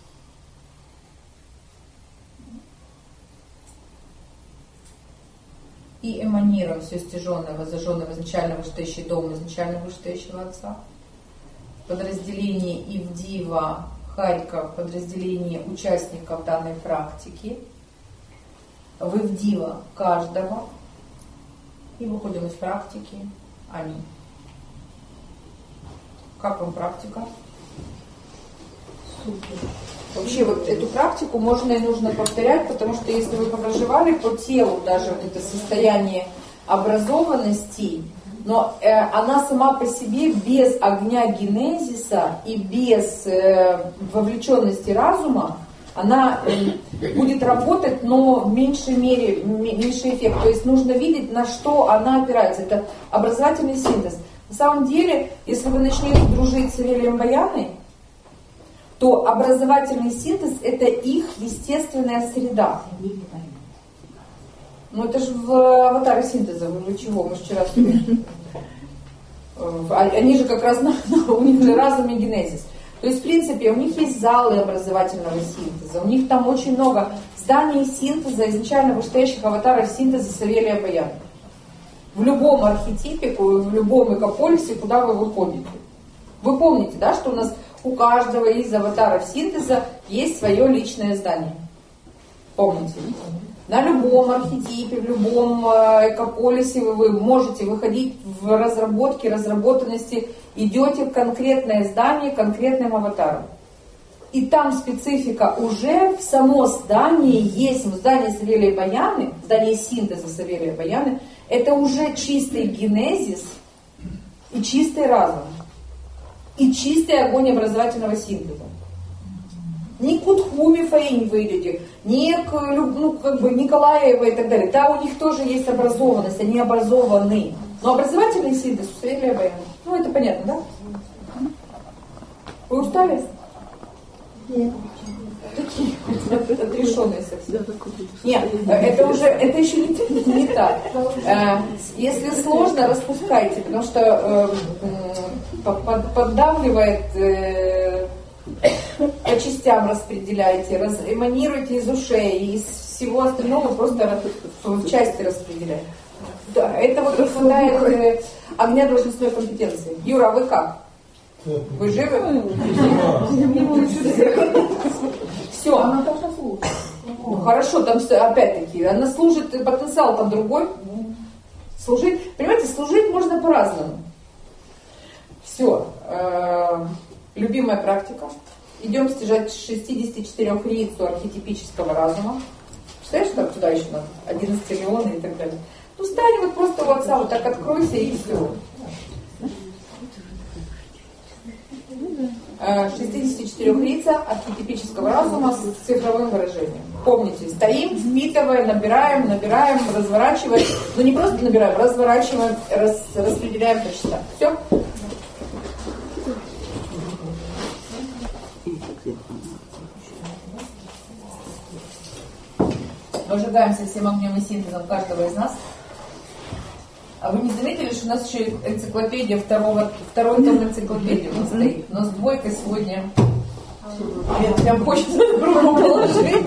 И эманируем все стяженное, возжженное в изначально вышестоящий дом изначально вышестоящего Отца. Подразделение Ивдива Харьков, подразделение участников данной практики. В Ивдива каждого. И выходим из практики. Аминь. Как вам практика? Супер. Вообще вот эту практику можно и нужно повторять, потому что если вы проживали по телу даже вот это состояние образованности, но э, она сама по себе без огня генезиса и без э, вовлеченности разума, она э, будет работать, но в меньшей мере, меньший эффект. То есть нужно видеть, на что она опирается. Это образовательный синтез. На самом деле, если вы начнете дружить с Авелием Баяной, то образовательный синтез – это их естественная среда. Ну это же в аватаре синтеза, вы чего, мы же вчера сказали. Они же как раз, на, у них же разум и генезис. То есть, в принципе, у них есть залы образовательного синтеза, у них там очень много зданий синтеза, изначально вышестоящих аватаров синтеза Савелия Баяна. в любом архетипе, в любом экополисе, куда вы выходите. Вы помните, да, что у нас у каждого из аватаров синтеза есть свое личное здание. Помните? На любом архетипе, в любом экополисе вы можете выходить в разработке, разработанности, идете в конкретное здание конкретным аватаром. И там специфика уже в само здание есть, в здании Савелия Баяны, в здании синтеза Савелия Баяны, это уже чистый генезис и чистый разум. И чистый огонь образовательного синтеза. Ни к Кутхуме Фаи не выйдете, ни к ну, как бы Николаева и так далее. Да, у них тоже есть образованность, они образованы. Но образовательный синтез у Савелия Баяна. Ну, это понятно, да? Вы устали? Нет. Такие отрешенные совсем. Нет, это уже, это еще не, не так. Если сложно, распускайте, потому что поддавливает, по частям распределяйте, раз, эманируйте из ушей, и из всего остального просто в части распределяйте. Да, это вот не хватает огня должностной компетенции. Юра, а вы как? Вы живы? Все. Она должна слушать. Ну хорошо, там опять-таки, она служит, потенциал там другой. Служить, понимаете, служить можно по-разному. Все. Любимая практика. Идем стяжать шестьдесят четыре яйцу архетипического разума. Представляешь, как туда еще надо? одиннадцать триллионов и так далее. Ну, стань вот просто у отца, вот так откройся и все. шестьдесят четыре яйца архетипического разума с цифровым выражением. Помните, стоим, впитываем, набираем, набираем, разворачиваем. Но не просто набираем, разворачиваем, рас, распределяем по частям. Все? Выжигаемся всем огнем и синтезом каждого из нас. А вы не заметили, что у нас еще энциклопедия второго, второй том энциклопедии у нас стоит? У нас двойка сегодня. Мне прям хочется руку положить.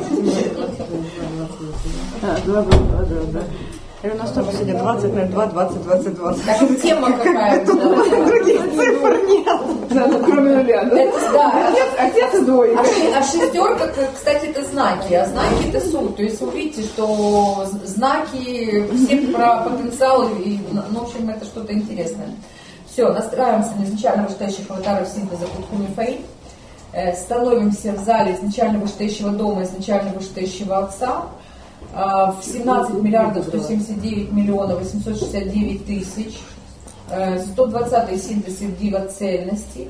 Да, да, да, да, да. И у нас тоже сегодня двадцать ноль два двадцать двадцать двадцать. Так, тема какая? Других цифр нет. Да, ну, кроме нуля, да? Это, да. Отец, отец и двойка. А, ши- а шестерка, кстати, это знаки, а знаки это суть. То есть вы видите, что знаки все про потенциал, и, ну, в общем, это что-то интересное. Все, настраиваемся на изначально вышестоящих аватаров синтеза Кутхуми Фаи. Э, становимся в зале изначально вышестоящего дома, изначально вышестоящего отца. Э, в семнадцать миллиардов сто семьдесят девять миллионов восемьсот шестьдесят девять тысяч. сто двадцатый синтез Ивдива цельности.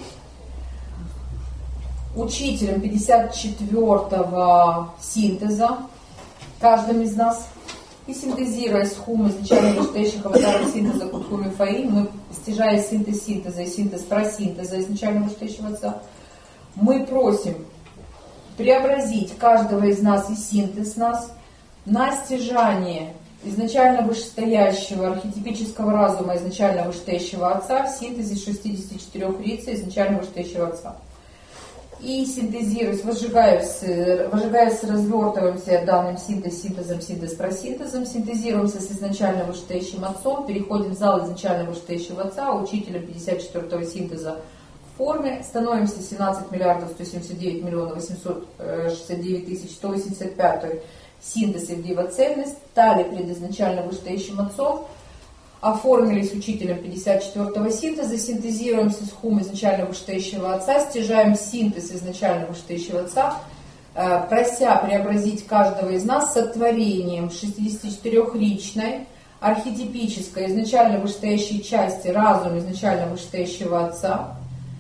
Учителем пятьдесят четвёртого синтеза каждым из нас. И синтезируя схум изначально вышестоящих аватаров синтеза Кутхуми Фаи, мы, стяжая синтез синтеза и синтез просинтеза изначально вышестоящего отца, мы просим преобразить каждого из нас и синтез нас на стяжание изначально вышестоящего архетипического разума изначально вышестоящего отца в синтезе шестидесяти четырёх яиц изначально вышестоящего отца. И синтезируясь, возжигаясь, возжигаясь, развертываемся данным синтез, синтезом, синтез, просинтезом, синтезируемся с изначально вышестоящим отцом, переходим в зал изначально вышестоящего отца, учителем пятьдесят четвёртого синтеза в форме, становимся семнадцать миллиардов сто семьдесят девять миллионов восемьсот шестьдесят девять тысяч сто восемьдесят пять синтез Ивдива цельность, стали предизначально вышестоящим отцом, оформились учителем пятьдесят четвёртого синтеза, синтезируемся с хум изначально вышестоящего отца, стяжаем синтез изначально вышестоящего отца, прося преобразить каждого из нас сотворением шестидесятичетырёхличной, архетипической, изначально вышестоящей части разум изначально вышестоящего отца,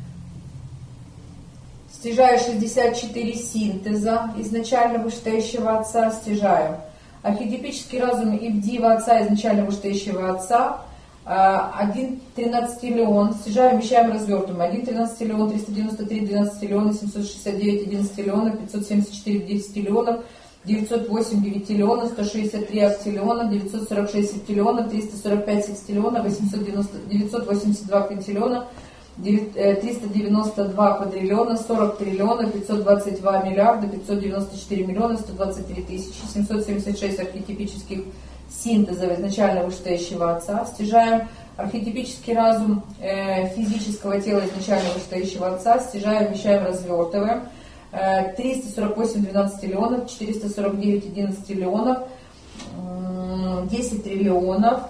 стяжая шестьдесят четыре синтеза изначально вышестоящего отца, стяжаем архетипический разум Ивдива отца изначально вышестоящего отца, один тринадцатиллион, стяжаем, вещаем, развертываем, один тринадцатиллион, триста девяносто три двенадцатиллиона, семьсот шестьдесят девять одиннадцатиллионов, пятьсот семьдесят четыре десятиллионов, девятьсот восемь девятиллионов, сто шестьдесят три актиллионов, девятьсот сорок шесть септиллионов, триста сорок пять секстиллионов, восемьсот девяносто, девятьсот восемьдесят два квинтиллиона, триста девяносто два квадриллиона, сорок триллионов, пятьсот двадцать два миллиарда, пятьсот девяносто четыре миллиона, сто двадцать три тысячи, семьсот семьдесят шесть архетипических синтеза изначально вышестоящего Отца, стяжаем архетипический разум э, физического тела изначально вышестоящего Отца, стяжаем, вмещаем, развертываем, э, триста сорок восемь двенадцатиллионов, четыреста сорок девять одиннадцатиллионов, э, десять триллионов,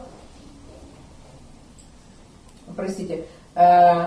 простите, э,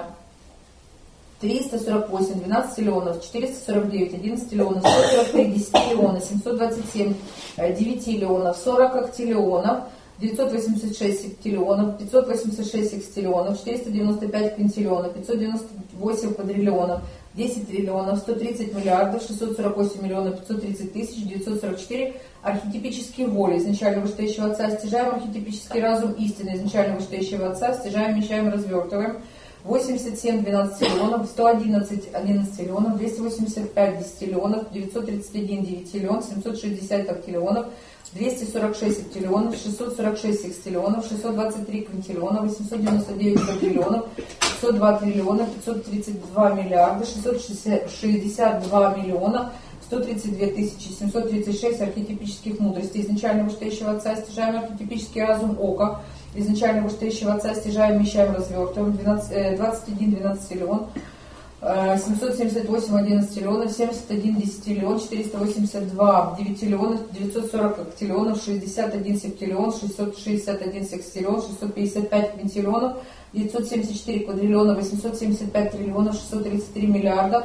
триста сорок восемь двенадцатиллионов, четыреста сорок девять одиннадцатиллионов, сто сорок три десятиллиона, семьсот двадцать семь девятиллионов, сорок октиллионов, девятьсот восемьдесят шесть септиллионов, пятьсот восемьдесят шесть секстиллионов, четыреста девяносто пять квинтиллионов, пятьсот девяносто восемь квадриллионов, десять триллионов, сто тридцать миллиардов, шестьсот сорок восемь миллионов, пятьсот тридцать тысяч, девятьсот сорок четыре архетипические воли изначально вышестоящего Отца, стяжаем архетипический разум истины изначально вышестоящего Отца, стяжаем, вмещаем, развертываем, восемьдесят семь двенадцатиллионов, сто одиннадцать одиннадцатиллионов, двести восемьдесят пять десятиллионов, девятьсот тридцать один девятиллион, семьсот шестьдесят октиллионов, двести сорок шесть септиллионов, шестьсот сорок шесть секстиллионов, шестьсот двадцать три квинтиллиона, восемьсот девяносто девять квадриллионов, пятьсот два триллиона, пятьсот тридцать два миллиарда, шестьсот шестьдесят два миллиона, сто тридцать две тысячи семьсот тридцать шесть архетипических мудростей изначально вышестоящего Отца, стяжаем архетипический разум Ока изначально вышестоящего Отца, стяжаем, вмещаем, развертываем, двадцать один двенадцатиллион, семьсот семьдесят восемь одиннадцатиллионов, семьдесят один десятиллион, четыреста восемьдесят два девятиллиона, девятьсот сорок октиллионов, шестьдесят один септиллион, шестьсот шестьдесят один секстиллион, шестьсот пятьдесят пять квинтиллионов, девятьсот семьдесят четыре квадриллиона, восемьсот семьдесят пять триллионов, шестьсот тридцать три миллиарда,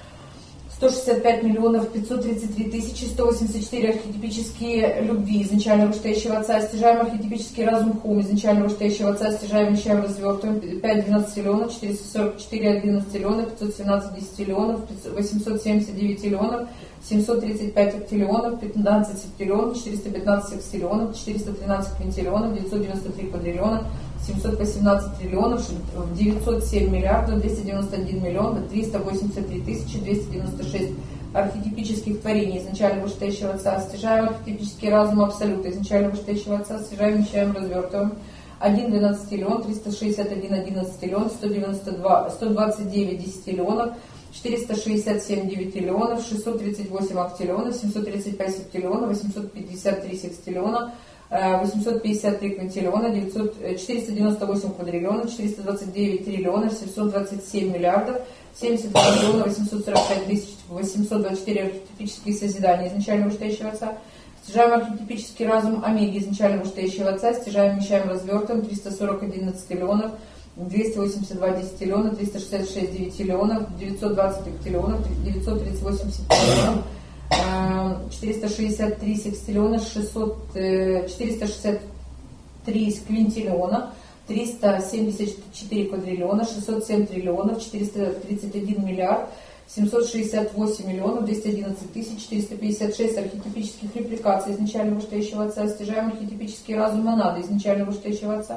сто шестьдесят пять миллионов, пятьсот тридцать три тысячи, сто восемьдесят четыре архетипические любви изначально вышестоящего Отца, стяжаем архетипический разум Хум изначально вышестоящего Отца, стяжаем, вмещаем, развертываем, пять двенадцатиллионов, четыреста сорок четыре одиннадцатиллиона, пятьсот семнадцать десятиллионов, восемьсот семьдесят девятиллионов, семьсот тридцать пять октиллионов, пятнадцать септиллионов, четыреста пятнадцать секстиллионов, четыреста тринадцать квинтиллионов, девятьсот девяносто три квадриллиона, семьсот восемнадцать триллионов, девятьсот семь миллиардов, двести девяносто один миллион, триста восемьдесят три тысячи, двести девяносто шесть архетипических творений изначально вышестоящего Отца, стяжаем архетипический разум Абсолюта изначально вышестоящего Отца, стяжаем, вмещаем, развертываем, один двенадцатиллион, триста шестьдесят один одиннадцатиллион, сто девяносто два, сто двадцать девять десятиллионов, четыреста шестьдесят семь девятиллионов, шестьсот тридцать восемь октиллионов, семьсот тридцать пять септиллионов, восемьсот пятьдесят три секстиллиона, восемьсот пятьдесят три квинтиллиона, девятьсот, четыреста девяносто восемь квадриллионов, четыреста двадцать девять триллионов, семьсот двадцать семь миллиардов, семьдесят два миллиона, восемьсот сорок пять тысяч, восемьсот двадцать четыре архетипические созидания изначально вышестоящего Отца, стяжаем архетипический разум Омеги изначально вышестоящего Отца, стяжаем, вмещаем, развертываем, триста сорок одиннадцатиллионов, двести восемьдесят два десятиллиона, триста шестьдесят шесть девятиллионов, девятьсот двадцать октиллионов, девятьсот тридцать восемь септиллионов, четыреста шестьдесят три секстиллиона, шестьсот, четыреста шестьдесят три квинтиллиона, триста семьдесят четыре квадриллиона, шестьсот семь триллионов, четыреста тридцать один миллиард, семьсот шестьдесят восемь миллионов, двести одиннадцать тысяч, четыреста пятьдесят шесть архетипических репликаций изначально вышестоящего Отца, стяжаем архетипический разум Монады изначально вышестоящего Отца,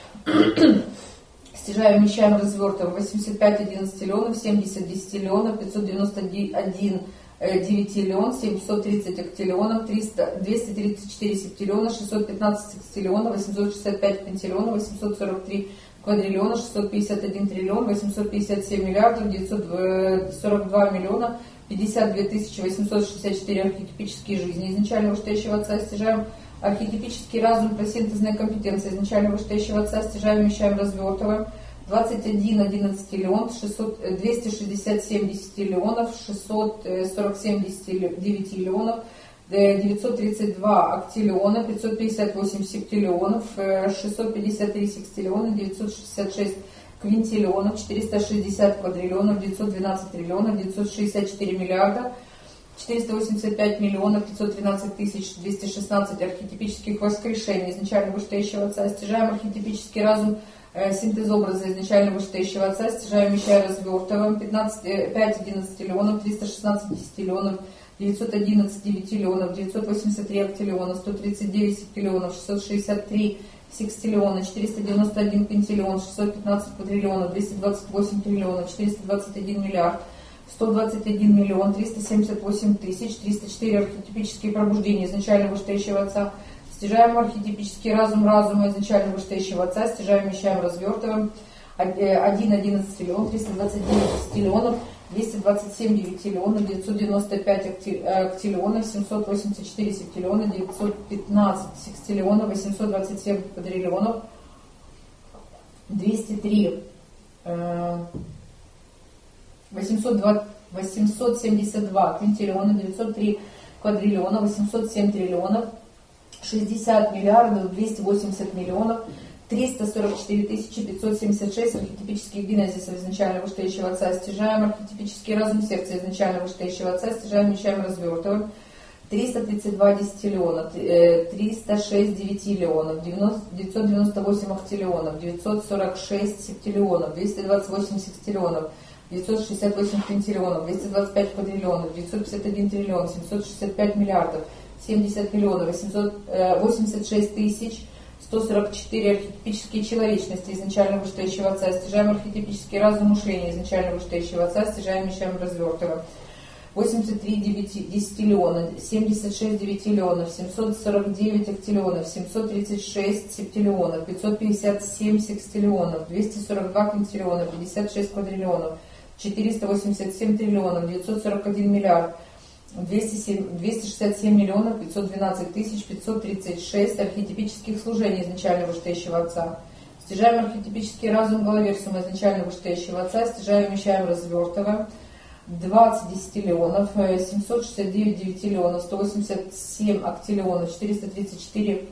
стяжаем, вмещаем, развертываем, восемьдесят пять одиннадцатиллионов, семьдесят десятиллионов, пятьсот девяносто один девятиллион, семьсот тридцать октиллионов, триста, двести тридцать четыре септиллиона, шестьсот пятнадцать секстиллионов, восемьсот шестьдесят пять пентиллионов, восемьсот сорок три квадриллиона, шестьсот пятьдесят один триллион, восемьсот пятьдесят семь миллиардов, девятьсот сорок два миллиона, пятьдесят две тысячи восемьсот шестьдесят четыре архетипические жизни изначально вышестоящего Отца, стяжаем архетипический разум про синтезная компетенция изначально вышестоящего Отца, стяжаем, вмещаем, развертываем, двадцать один одиннадцатиллион, двести шестьдесят семь десятиллионов, шестьсот сорок семь девятиллионов, девятьсот тридцать два октиллиона, пятьсот пятьдесят восемь септиллионов, шестьсот пятьдесят три секстиллиона, девятьсот шестьдесят шесть квинтиллионов, четыреста шестьдесят квадриллионов, девятьсот двенадцать триллионов, девятьсот шестьдесят четыре миллиарда, четыреста восемьдесят пять миллионов, пятьсот тринадцать тысяч, двести шестнадцать архетипических воскрешений изначально вышестоящего Отца, стяжаем архетипический разум синтез образа изначально вышестоящего Отца, стяжаем, вмещаем, развертываем, пять одиннадцатиллионов, триста шестнадцать десятиллионов, девятьсот одиннадцать девятиллионов, девятьсот восемьдесят три октиллиона, сто тридцать девять септиллионов, шестьсот шестьдесят три секстиллиона, четыреста девяносто один пентиллион, шестьсот пятнадцать квадриллионов, двести двадцать восемь триллионов, четыреста двадцать один миллиард, сто двадцать один миллион, триста семьдесят восемь тысяч, триста четыре архетипические пробуждения изначально вышестоящего Отца, стяжаем архетипический разум разума изначально вышестоящего Отца, стяжаем, вмещаем, развертываем, один одиннадцатиллион, триста двадцать девять десятиллионов, двести двадцать семь девятиллионов, девятьсот девяносто пять актиллионов, семьсот восемьдесят четыре септиллиона, девятьсот пятнадцать секстиллионов, восемьсот двадцать семь квадриллионов, двести три, восемьсот семьдесят два квинтиллиона, девятьсот три квадриллиона, восемьсот семь триллионов, шестьдесят миллиардов, двести восемьдесят миллионов, триста сорок четыре тысячи пятьсот семьдесят шесть архетипических генезисов изначально вышестоящего отца, стяжаем архетипический разум сердца изначально вышестоящего отца, стяжаем, мечаем, развертываем, триста тридцать два десятиллиона, триста шесть девятиллионов, девятьсот девяносто восемь актиллионов, девятьсот сорок шесть септиллионов, двести двадцать восемь секстиллионов, девятьсот шестьдесят восемь квинтиллионов, двести двадцать пять квадриллионов, девятьсот пятьдесят один триллион, семьсот шестьдесят пять миллиардов, семьдесят миллионов, восемьсот восемьдесят шесть тысяч сто сорок четыре архетипические человечности изначально вышестоящего отца, стяжаем архетипический разум мышления изначально вышестоящего отца, стяжаем, мечаем, развертываем, восемьдесят три десятиллиона, семьдесят шесть девятиллионов, семьсот сорок девять актиллионов, семьсот тридцать шесть септиллионов, пятьсот пятьдесят семь секстиллионов, двести сорок два квинтиллиона, пятьдесят шесть квадриллионов, четыреста восемьдесят семь триллионов, девятьсот сорок один миллиард, двести шестьдесят семь миллионов пятьсот двенадцать тысяч пятьсот тридцать шесть архетипических служений изначально вышестоящего отца. Стяжаем архетипический разум головерсума изначально вышестоящего отца, стяжаем, вмещаем, развертываем. двадцать десятиллионов, семьсот шестьдесят девять девятиллионов, сто восемьдесят семь актиллионов, четыреста тридцать четыре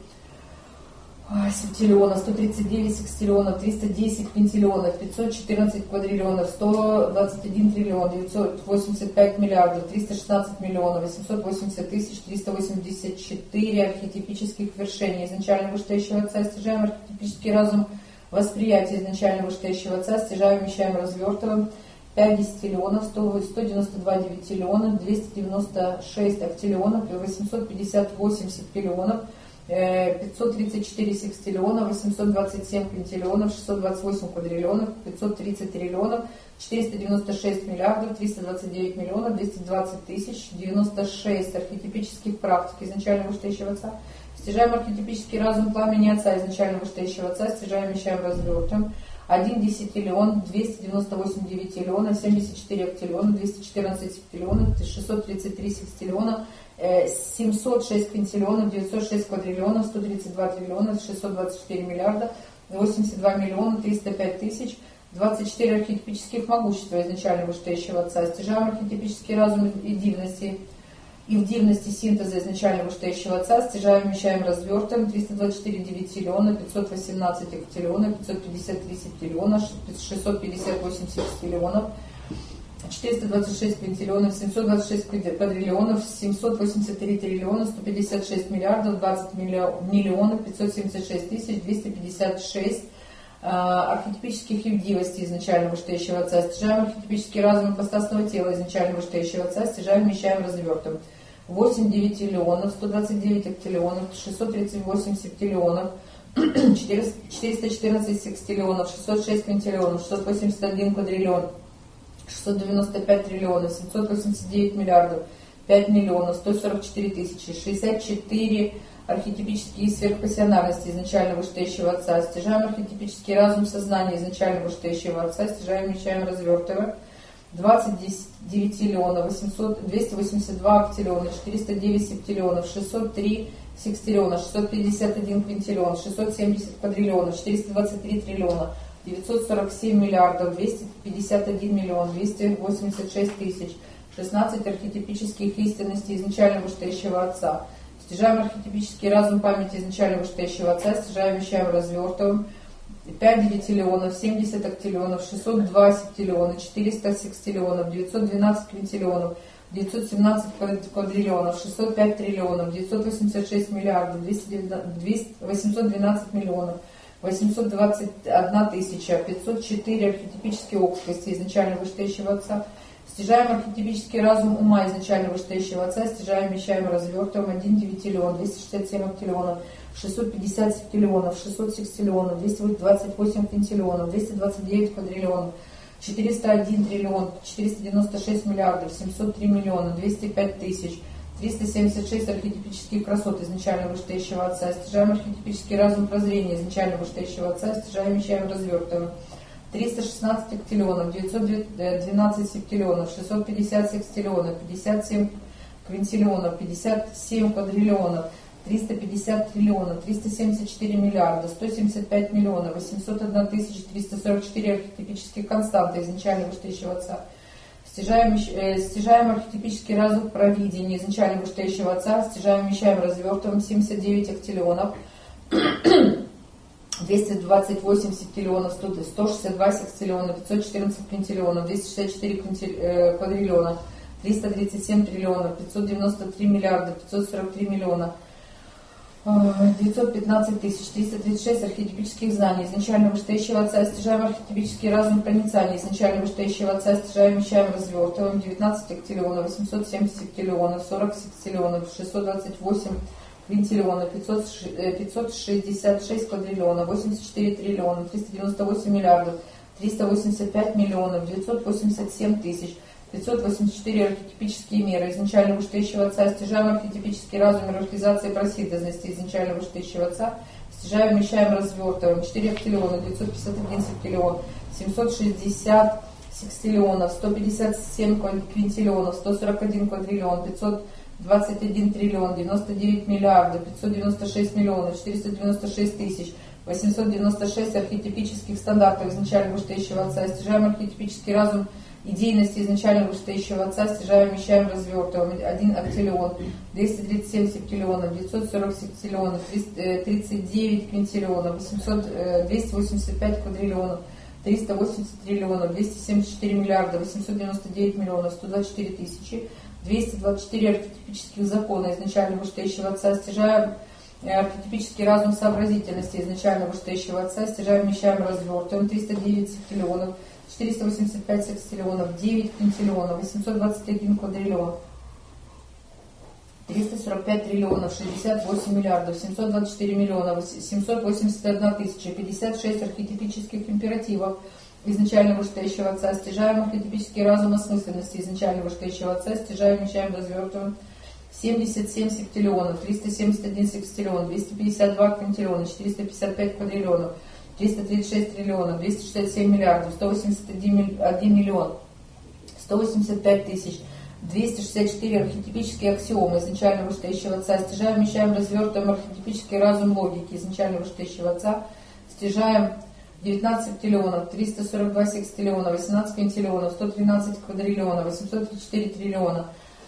септиллиона, сто тридцать девять секстиллионов, триста десять квинтиллионов, пятьсот четырнадцать квадриллионов, сто двадцать один триллион, девятьсот восемьдесят пять миллиардов, триста шестнадцать миллионов, восемьсот восемьдесят тысяч, триста восемьдесят четыре архетипических вершений изначально вышестоящего отца, стяжаем архетипический разум восприятия изначально вышестоящего отца, стяжаем, вмещаем, развертываем, пять десятиллионов, сто девяносто два девятиллиона, двести девяносто шесть актиллионов, восемьсот пятьдесят восемь септиллионов, пятьсот тридцать четыре секстиллиона, восемьсот двадцать семь квинтиллионов, шестьсот двадцать восемь квадриллионов, пятьсот тридцать триллионов, четыреста девяносто шесть миллиардов, триста двадцать девять миллионов, двести двадцать тысяч, девяносто шесть архетипических практик изначально вышестоящего отца. Стяжаем архетипический разум пламени отца изначально вышестоящего отца, стяжаем, вмещаем, развертываем. один десятиллион, двести девяносто восемь девятиллиона, семьдесят четыре актиллиона, двести четырнадцать септиллионов, шестьсот тридцать три секстиллиона, семьсот шесть квинтиллионов, девятьсот шесть квадриллионов, сто тридцать два триллиона, шестьсот двадцать четыре миллиарда, восемьдесят два миллиона, триста пять тысяч, двадцать четыре архетипических могущества изначально вышестоящего отца. Стяжаем архетипический разум и дивности, и в дивности синтеза изначально вышестоящего отца, стяжаем, вмещаем, развертываем, триста двадцать четыре девятиллиона, пятьсот восемнадцать актиллиона, пятьсот пятьдесят три септиллиона, шестьсот пятьдесят восемь секстиллионов, четыреста двадцать шесть квинтиллионов, семьсот двадцать шесть квадриллионов, семьсот восемьдесят три триллиона, сто пятьдесят шесть миллиардов, двадцать миллионов, пятьсот семьдесят шесть тысяч, двести пятьдесят шесть архетипических евдивостей изначально вышестоящего отца, стяжаем архетипический разум ипостасного тела изначально вышестоящего отца, стяжаем, вмещаем, развертываем. восемь девятиллионов, сто двадцать девять актиллионов, шестьсот тридцать восемь септиллионов, четыреста четырнадцать секстиллионов, шестьсот шесть квинтиллионов, шестьсот восемьдесят один квадриллион, шестьсот девяносто пять триллионов, семьсот восемьдесят девять миллиардов, пять миллионов, сто сорок четыре тысячи, шестьдесят четыре архетипические сверхпассионарности изначально вышестоящего отца, стяжаем архетипический разум сознания изначально вышестоящего отца, стяжаем, мечаем, развертываем, двадцать девятиллионов, восемьсот, двести восемьдесят два актиллиона, четыреста девять септиллионов, шестьсот три секстиллиона, шестьсот пятьдесят один квинтиллион, шестьсот семьдесят квадриллионов, четыреста двадцать три триллиона, девятьсот сорок семь миллиардов, двести пятьдесят один миллион, двести восемьдесят шесть тысяч, шестнадцать архетипических истинностей изначально вышестоящего отца. Стяжаем архетипический разум памяти изначально вышестоящего отца, стяжаем, вмещаем, развертываем. пять девятиллионов, семьдесят актиллионов, шестьсот два септиллиона, четыреста секстиллионов, девятьсот двенадцать квинтиллионов, девятьсот семнадцать квадриллионов, шестьсот пять триллионов, девятьсот восемьдесят шесть миллиардов, восемьсот двенадцать миллионов, восемьсот двадцать одна тысяча, пятьсот четыре архетипические общности изначально вышестоящего отца. Стяжаем архетипический разум ума изначально вышестоящего отца, стяжаем, вмещаем, развертываем. один девятиллион, двести шестьдесят семь актиллионов, шестьсот пятьдесят септиллионов, шестьсот секстиллионов, двести двадцать восемь квинтиллионов, двести двадцать девять квадриллионов, четыреста один триллион, четыреста девяносто шесть миллиардов, семьсот три миллиона, двести пять тысяч, триста семьдесят шесть архетипических красот изначально вышестоящего отца, стяжаем архетипический разум прозрения изначально вышестоящего отца, стяжаем, вмещаем, развертываем. триста шестнадцать октиллионов, девятьсот двенадцать септиллионов, шестьсот пятьдесят секстиллионов, пятьдесят семь квинтиллионов, пятьдесят семь квадриллионов, триста пятьдесят триллионов, триста семьдесят четыре миллиарда, сто семьдесят пять миллионов, восемьсот одна тысяча триста сорок четыре архетипические константы изначально вышестоящего Отца. Стяжаем, э, стяжаем архетипический разум провидения изначально вышестоящего Отца, стяжаем, вмещаем, развертываем семьдесят девять октиллионов, двести двадцать восемь септиллионов, сто шестьдесят два секстиллиона, пятьсот четырнадцать квинтиллионов, двести шестьдесят четыре квадриллиона, триста тридцать семь триллионов, пятьсот девяносто три миллиарда, пятьсот сорок три миллиона, девятьсот пятнадцать тысяч, триста тридцать шесть архетипических знаний изначально вышестоящего Отца, стяжаем архетипический разум проницания изначально вышестоящего Отца, стяжаем, вмещаем, развертываем девятнадцать октиллионов, восемьсот семьдесят септиллионов, сорок секстиллионов, шестьсот двадцать восемь квинтиллионов, пятьсот шестьдесят шесть квадриллионов, восемьдесят четыре триллиона, триста девяносто восемь миллиардов, триста восемьдесят пять миллионов, девятьсот восемьдесят семь тысяч, пятьсот восемьдесят четыре архетипические меры изначально вышестоящего Отца, стяжаем архетипический разум иерархизации просветленности изначально вышестоящего Отца, стяжаем, вмещаем, развертываем четыре октиллиона, девятьсот пятьдесят один септиллион, семьсот шестьдесят секстиллионов, сто пятьдесят семь квинтиллионов, сто сорок один квадриллион, пятьсот двадцать один триллион, девяносто девять миллиардов, пятьсот девяносто шесть миллионов, четыреста девяносто шесть тысяч, восемьсот девяносто шесть архетипических стандартов изначально вышестоящего Отца, стяжаем архетипический разум идейности изначально вышестоящего Отца, стяжаем, вмещаем, развертываем один октиллион, двести тридцать семь септиллионов, девятьсот сорок септиллионов, тридцать девять квинтиллионов, восемьсот, двести восемьдесят пять квадриллионов, триста восемьдесят триллионов, двести семьдесят четыре миллиарда, восемьсот девяносто девять миллионов, сто двадцать четыре тысячи, двести двадцать четыре архетипических закона изначально вышестоящего Отца, стяжаем архетипический разум сообразительности изначально вышестоящего Отца, стяжаем, вмещаем, развертываем триста девять септиллионов, четыреста восемьдесят пять секстиллионов, девять квинтиллионов, восемьсот двадцать один квадриллион, триста сорок пять триллионов, шестьдесят восемь миллиардов, семьсот двадцать четыре миллиона, семьсот восемьдесят одна тысяча, пятьдесят шесть архетипических императивов изначально вышестоящего Отца, стяжаем архетипический разум осмысленности изначально вышестоящего Отца, стяжаем, вмещаем, развертываем семьдесят семь септиллионов, триста семьдесят один секстиллион, двести пятьдесят два квинтиллиона, четыреста пятьдесят пять квадриллионов, триста тридцать шесть триллионов, двести шестьдесят семь миллиардов, сто восемьдесят один миллион, сто восемьдесят пять тысяч, двести шестьдесят четыре архетипические аксиомы изначально вышестоящего Отца, стяжаем, вмещаем, развертываем архетипический разум логики изначально вышестоящего Отца, стяжаем девятнадцать септиллионов, триста сорок два секстиллиона, восемнадцать квинтиллионов, сто тринадцать квадриллионов, восемьсот тридцать четыре триллиона,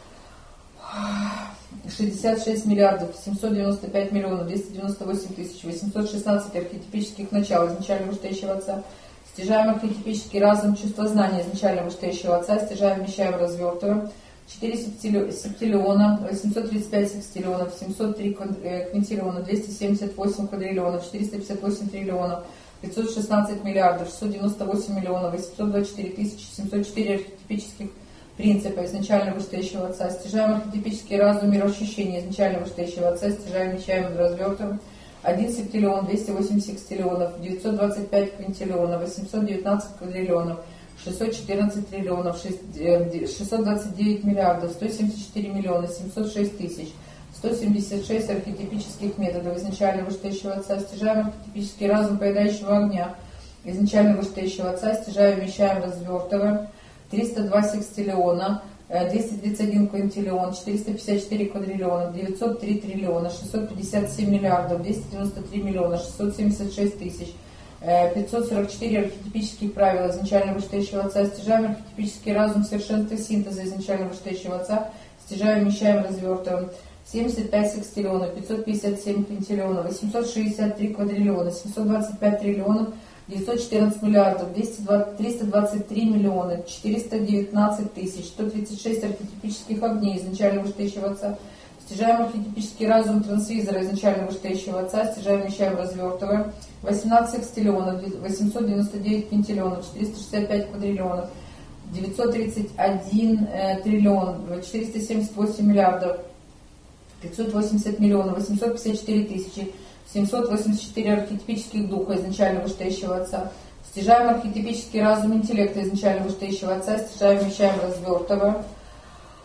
шестьдесят шесть миллиардов, семьсот девяносто пять миллионов, двести девяносто восемь тысяч, восемьсот шестнадцать архетипических начал изначально вышестоящего Отца, стяжаем архетипический разум чувствознания изначально вышестоящего Отца, стяжаем, вмещаем, развертываем четыре септиллиона, восемьсот тридцать пять секстиллионов, семьсот три квинтиллиона, двести семьдесят восемь квадриллионов, четыреста пятьдесят восемь триллионов, пятьсот шестнадцать миллиардов, шестьсот девяносто восемь миллионов, восемьсот двадцать четыре тысячи, семьсот четыре архетипических принципа изначально вышестоящего Отца, стяжаем архетипический разум мироощущения изначально вышестоящего Отца, стяжаем, вмещаем, развертываем один септиллион, двести восемь секстиллионов, девятьсот двадцать пять квинтиллионов, восемьсот девятнадцать квадриллионов, шестьсот четырнадцать триллионов, шестьсот двадцать девять миллиардов, сто семьдесят четыре миллиона, семьсот шесть тысяч, сто семьдесят шесть архетипических методов изначально вышестоящего Отца, стяжаем архетипический разум поедающего огня изначально вышестоящего Отца, стяжаем, вмещаем, развертываем триста два секстиллиона, двести тридцать один квинтиллион, четыреста пятьдесят четыре квадриллиона, девятьсот три триллиона, шестьсот пятьдесят семь миллиардов, двести девяносто три миллиона, шестьсот семьдесят шесть тысяч, пятьсот сорок четыре архетипических правил изначально вышестоящего Отца, стяжаем архетипический разум совершенства синтеза изначально вышестоящего Отца, стяжаем, вмещаем, развертываем семьдесят пять секстиллионов, пятьсот пятьдесят семь квинтиллионов, восемьсот шестьдесят три квадриллиона, семьсот двадцать пять триллионов, девятьсот четырнадцать миллиардов, триста двадцать три миллиона, четыреста девятнадцать тысяч, сто тридцать шесть архетипических огней изначально вышестоящего Отца, стяжаем архетипический разум трансвизора изначально вышестоящего Отца, стяжаем, вмещаем, развертываем восемнадцать секстиллионов, восемьсот девяносто девять квинтиллионов, четыреста шестьдесят пять квадриллионов, девятьсот тридцать один э, триллион, четыреста семьдесят восемь миллиардов, пятьсот восемьдесят миллионов, восемьсот пятьдесят четыре тысячи, семьсот восемьдесят четыре архетипических духа изначально вышестоящего Отца, стяжаем архетипический разум интеллекта изначально вышестоящего Отца, стяжаем, вмещаем, развертываем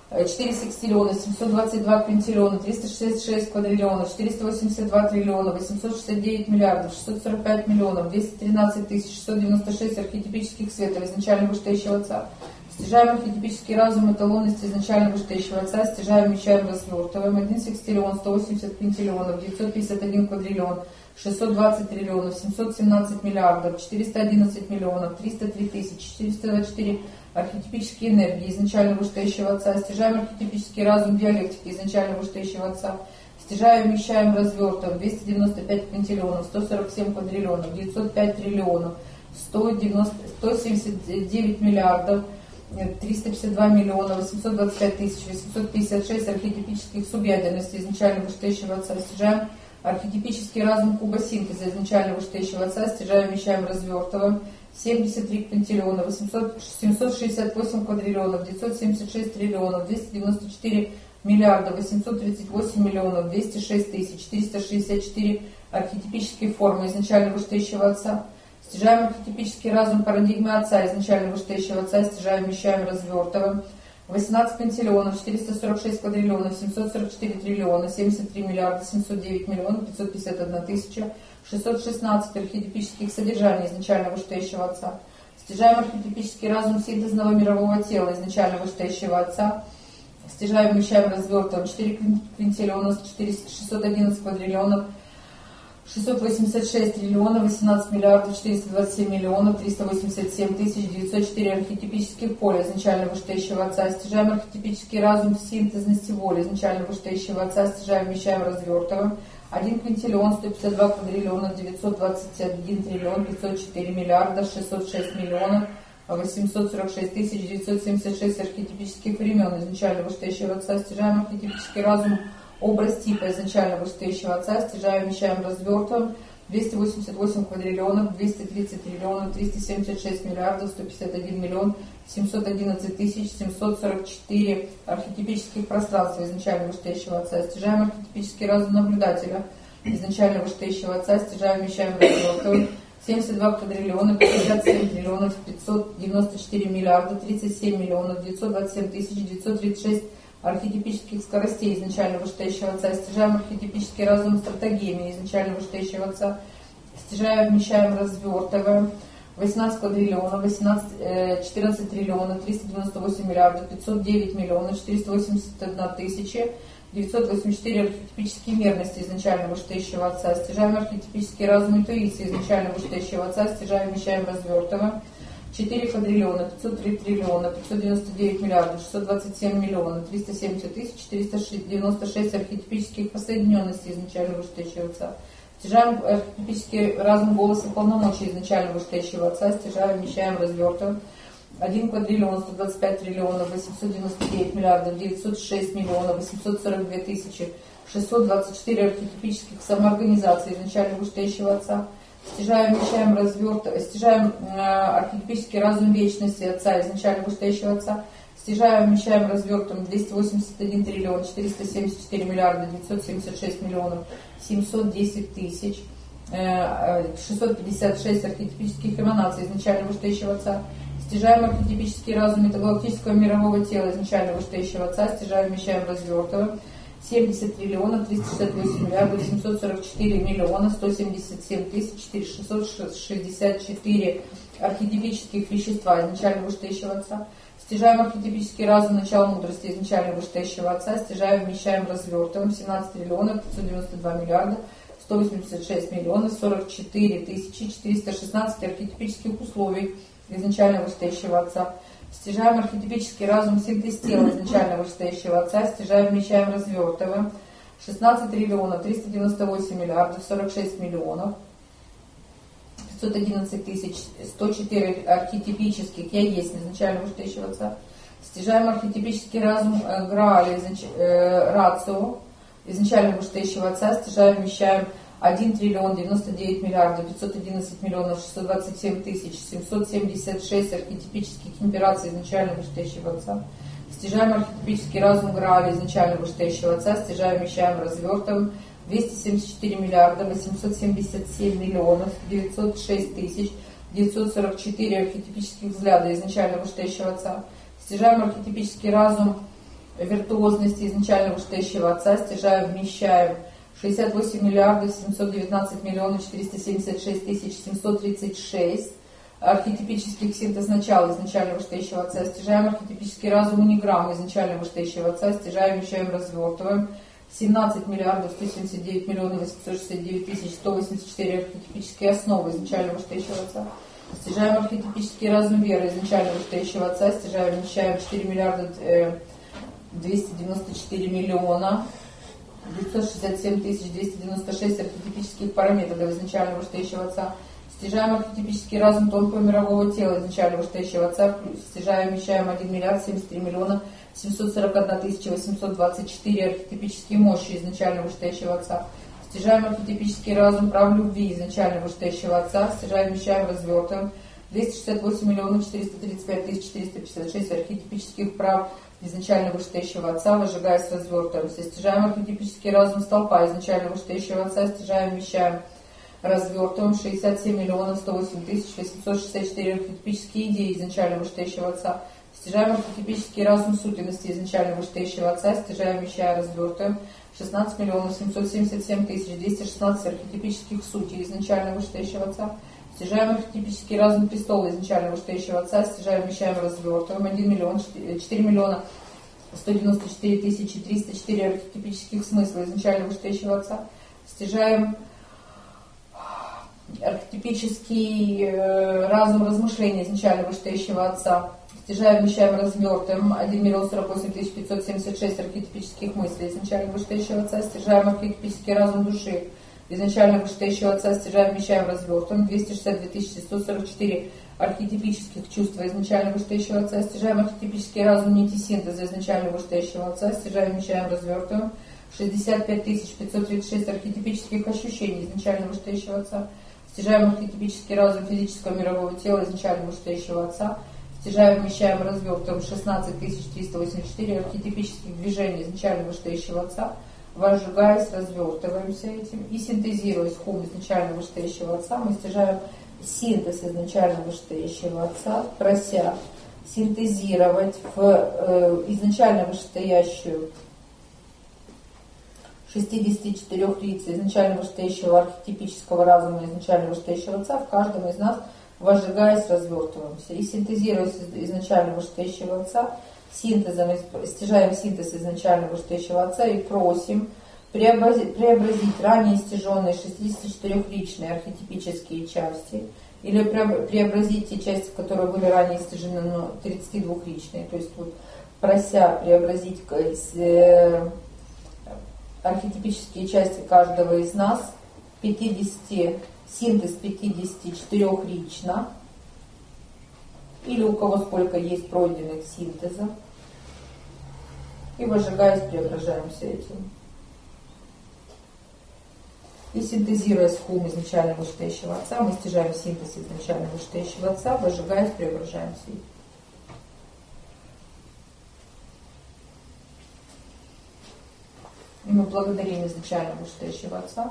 четыре секстиллиона, семьсот двадцать два квинтиллиона, триста шестьдесят шесть квадриллионов, четыреста восемьдесят два триллиона, восемьсот шестьдесят девять миллиардов, шестьсот сорок пять миллионов, двести тринадцать тысяч шестьсот девяносто шесть архетипических светов изначально вышестоящего Отца. Стяжаем архетипический разум эталонности изначально вышестоящего Отца, стяжаем, вмещаем, развертываем. один секстиллион, сто восемьдесят квинтиллионов, девятьсот пятьдесят один квадриллион, шестьсот двадцать триллионов, семьсот семнадцать миллиардов, четыреста одиннадцать миллионов, триста три тысячи, четыреста двадцать четыре архетипические энергии изначально вышестоящего Отца, стяжаем архетипический разум диалектики изначально вышестоящего Отца, стяжаем, вмещаем, развертываем, двести девяносто пять квинтиллионов, сто сорок семь квадриллионов, девятьсот пять триллионов, сто девяносто, сто семьдесят девять миллиардов, триста пятьдесят два миллиона, восемьсот двадцать пять тысяч, восемьсот пятьдесят шесть архетипических субъядерностей изначально вышестоящего Отца, стяжаем архетипический разум куба синтеза изначально вышестоящего Отца, стяжаем, вмещаем, развертываем, семьдесят три квинтиллиона, восемьсот, семьсот шестьдесят восемь квадриллионов, девятьсот семьдесят шесть триллионов, двести девяносто четыре миллиарда, восемьсот тридцать восемь миллионов, двести шесть тысяч, четыреста шестьдесят четыре архетипические формы изначально вышестоящего Отца, стяжаем архетипический разум парадигмы Отца изначально вышестоящего Отца, стяжаем, вмещаем, развертываем, восемнадцать квинтиллионов, четыреста сорок шесть квадриллионов, семьсот сорок четыре триллиона, семьдесят три миллиарда, семьсот девять миллионов, пятьсот пятьдесят одна тысяча, шестьсот шестнадцать архетипических содержаний изначально вышестоящего Отца. Стяжаем архетипический разум синтезного мирового тела изначально вышестоящего Отца. Стяжаем, вмещаем, развертываем четыре квинтиллиона, шестьсот одиннадцать квадриллионов, шестьсот восемьдесят шесть триллионов, восемнадцать миллиардов, четыреста двадцать семь миллионов, триста восемьдесят семь тысяч, девятьсот четыре архетипических поля изначально вышестоящего Отца. Стяжаем архетипический разум синтезности воли изначально вышестоящего Отца. Стяжаем, вмещаем, развертываем. один квинтиллион, сто пятьдесят два квадриллиона, девятьсот двадцать один триллион, пятьсот четыре миллиарда, шестьсот шесть миллионов, восемьсот сорок шесть тысяч, девятьсот семьдесят шесть архетипических времен изначально вышестоящего Отца. Стяжаем архетипический разум образ типа изначально вышестоящего Отца, стяжаем, вмещаем, развертываем, двести восемьдесят восемь квадриллионов, двести тридцать триллионов, триста семьдесят шесть миллиардов, сто пятьдесят один миллион, семьсот одиннадцать тысяч, семьсот сорок четыре архетипических пространства изначально вышестоящего Отца, стяжаем архетипический разум наблюдателя изначально вышестоящего Отца, стяжаем, вмещаем, развертываем, семьдесят два квадриллиона, пятьдесят семь триллионов, пятьсот девяносто четыре миллиарда, тридцать семь миллионов, девятьсот двадцать семь тысяч, девятьсот тридцать шесть архетипических скоростей изначально вышестоящего Отца, стяжаем архетипический разум стратегиями изначально вышестоящего Отца, стяжаем, вмещаем, развертываем, восемнадцать квадриллионов, восемнадцать, четырнадцать триллионов, триста девяносто восемь миллиардов, пятьсот девять миллионов, четыреста восемьдесят одна тысяча, девятьсот восемьдесят четыре архетипические мерности изначально вышестоящего Отца, стяжаем архетипический разум интуиции изначально вышестоящего Отца, стяжаем, вмещаем, развертываем, четыре квадриллиона, пятьсот три триллиона, пятьсот девяносто девять миллиардов, шестьсот двадцать семь миллионов, триста семьдесят тысяч, четыреста девяносто шесть архетипических посоединенностей изначально вышестоящего Отца. Стяжаем архетипический разум голоса полномочий изначально вышестоящего Отца, стяжаем, вмещаем, развертываем. один квадриллион, сто двадцать пять триллионов, восемьсот девяносто девять миллиардов, девятьсот шесть миллионов, восемьсот сорок две тысячи, шестьсот двадцать четыре архетипических самоорганизаций изначально вышестоящего Отца. Стяжаем, вмещаем, развертываем, стяжаем э, архетипический разум вечности Отца изначально вышестоящего Отца. Стяжаем, вмещаем, развертываем двести восемьдесят один триллион, четыреста семьдесят четыре миллиарда, девятьсот семьдесят шесть миллионов, семьсот десять тысяч, шестьсот пятьдесят шесть архетипических эманаций изначально вышестоящего Отца. Стяжаем архетипический разум метагалактического мирового тела изначально вышестоящего Отца. Стяжаем, вмещаем, развертываем. семьдесят триллионов, триста шестьдесят восемь миллиардов, семьсот сорок четыре миллиона, сто семьдесят семь тысяч, шестьсот шестьдесят четыре архетипических вещества изначально вышестоящего Отца. Стяжаем архетипический разум начала мудрости изначально вышестоящего Отца. Стяжаем, вмещаем, развертываем. семнадцать триллионов, пятьсот девяносто два миллиарда, сто восемьдесят шесть миллионов, сорок четыре тысячи, четыреста шестнадцать архетипических условий изначально вышестоящего Отца. Стяжаем архетипический разум синтез тела изначально вышестоящего Отца. Стяжаем, вмещаем, развертываем. шестнадцать триллионов, триста девяносто восемь миллиардов, сорок шесть миллионов, пятьсот одиннадцать тысяч, сто четыре архетипических я есть изначально вышестоящего Отца. Стяжаем архетипический разум э, Грааля, изнач... э, рацио изначально вышестоящего Отца. Стяжаем, вмещаем один триллион девяносто девять миллиардов, пятьсот одиннадцать миллионов, шестьсот двадцать семь тысяч, семьсот семьдесят шесть архетипических импераций изначально вышестоящего Отца. Стяжаем архетипический разум Грааля изначально вышестоящего Отца. Стяжаем, вмещаем, развертываем. двести семьдесят четыре миллиарда, восемьсот семьдесят семь миллионов, девятьсот шесть тысяч, девятьсот сорок четыре архетипических взгляда изначально вышестоящего Отца. Стяжаем архетипический разум виртуозности изначально вышестоящего отца, стяжаем, вмещаем шестьдесят восемь миллиардов семьсот девятнадцать миллионов четыреста семьдесят шесть тысяч семьсот тридцать шесть. Архетипический синтез начала изначально вышестоящего отца, стяжаем архетипический разум униграммы изначально вышестоящего отца, стяжаем, вмещаем, развертываем семнадцать миллиардов сто семьдесят девять миллионов восемьсот шестьдесят девять тысяч сто восемьдесят четыре архетипические основы изначально вышестоящего отца. Стяжаем архетипический разум веры изначально вышестоящего отца, стяжаем, вмещаем четыре миллиарда двести девяносто четыре миллиона девятьсот шестьдесят семь тысяч двести девяносто шесть архетипических параметров изначально вышестоящего отца. Стяжаем архетипический разум тонкого мирового тела изначально вышестоящего отца, стяжаем, вмещаем один миллиард семьдесят три миллиона семьсот сорок одна тысяча восемьсот двадцать четыре архетипические мощи изначально вышестоящего отца. Стяжаем архетипический разум прав любви изначально вышестоящего отца, стяжаем, вмещаем, развертываем двести шестьдесят восемь миллионов четыреста тридцать пять тысяч четыреста пятьдесят шесть архетипических прав изначально вышестоящего отца, выжигаясь, развертываемся. Стяжаем архетипический разум столпа изначально вышестоящего отца, стяжаем, вмещаем, развертываем шестьдесят семь миллионов сто восемь тысяч восемьсот шестьдесят четыре архетипические идеи изначально вышестоящего отца. Стяжаем архетипический разум сущности изначально вышестоящего отца, стяжаем, вмещаем, развертываем шестнадцать миллионов семьсот семьдесят семь тысяч двести шестнадцать архетипических сутей изначально вышестоящего отца. Стяжаем архетипический разум престола изначально вышестоящего отца, стяжаем, вмещаем, развертываем один миллион четыре миллиона сто девяносто четыре тысячи триста четыре архетипических смысла изначально вышестоящего отца. Стяжаем архетипический разум размышления изначально вышестоящего отца. Стяжаем, вмещаем, развертываем один миллион сорок восемь тысяч пятьсот семьдесят шесть архетипических мыслей изначально вышестоящего отца. Стяжаем архетипический разум души изначально вышестоящего отца, стяжаем, вмещаем, развертываем двести шестьдесят две тысячи сто сорок четыре архетипических чувств изначально вышестоящего отца. Стяжаем архетипический разум нити синтеза изначально вышестоящего отца, стяжаем, вмещаем, развертываем шестьдесят пять тысяч пятьсот тридцать шесть архетипических ощущений изначально вышестоящего отца. Стяжаем архетипический разум физического мирового тела изначально вышестоящего отца. Стяжаем, вмещаем, развертываем шестнадцать тысяч триста восемьдесят четыре архетипических движений изначально вышестоящего отца. Возжигаясь, развертываемся этим и синтезируя хум изначально вышестоящего отца, мы стяжаем синтез изначально вышестоящего отца, прося синтезировать в э, изначально вышестоящую шестидесяти четырёх лиц изначально вышестоящего архетипического разума изначально вышестоящего отца, в каждом из нас, возжигаясь, развертываемся и синтезируя изначально вышестоящего отца, синтезом, стяжаем синтез изначально вышестоящего отца и просим преобразить, преобразить ранее стяженные шестидесятичетырёхличные архетипические части или преобразить те части, которые были ранее стяжены, но тридцатидвухличные, то есть вот прося преобразить архетипические части каждого из нас, пятьдесят, синтез пятидесяти четырёх лично, или у кого сколько есть пройденных синтеза, и возжигаясь, преображаемся этим. И синтезируя хум изначально вышестоящего отца, мы стяжаем синтез изначально вышестоящего отца, возжигаясь, преображаемся. И мы благодарим изначально вышестоящего отца.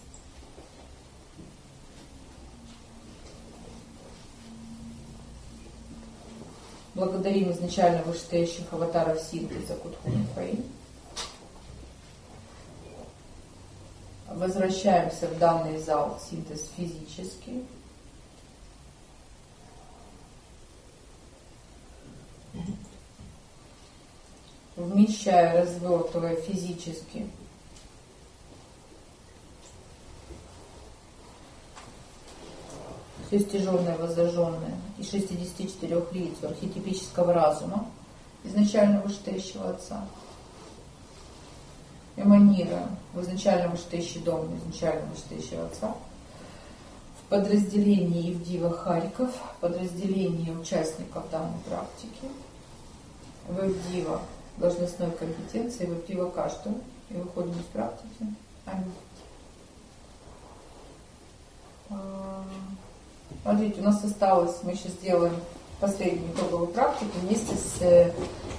Благодарим изначально вышестоящих аватаров синтеза Кутхуна Фаи. Возвращаемся в данный зал синтез физический. Вмещая, развертывая физически все стяженное, воззаженное из шестидесяти четырёх лиц архетипического разума изначально вышестоящего отца, эманируя в изначально вышестоящий дом изначально вышестоящего отца, в подразделении Ивдива Харьков, подразделении участников данной практики, в Ивдива должностной компетенции, в Ивдива каждого, и выходим из практики. Аминь. Смотрите, у нас осталось, мы сейчас сделаем последнюю итоговую практику вместе с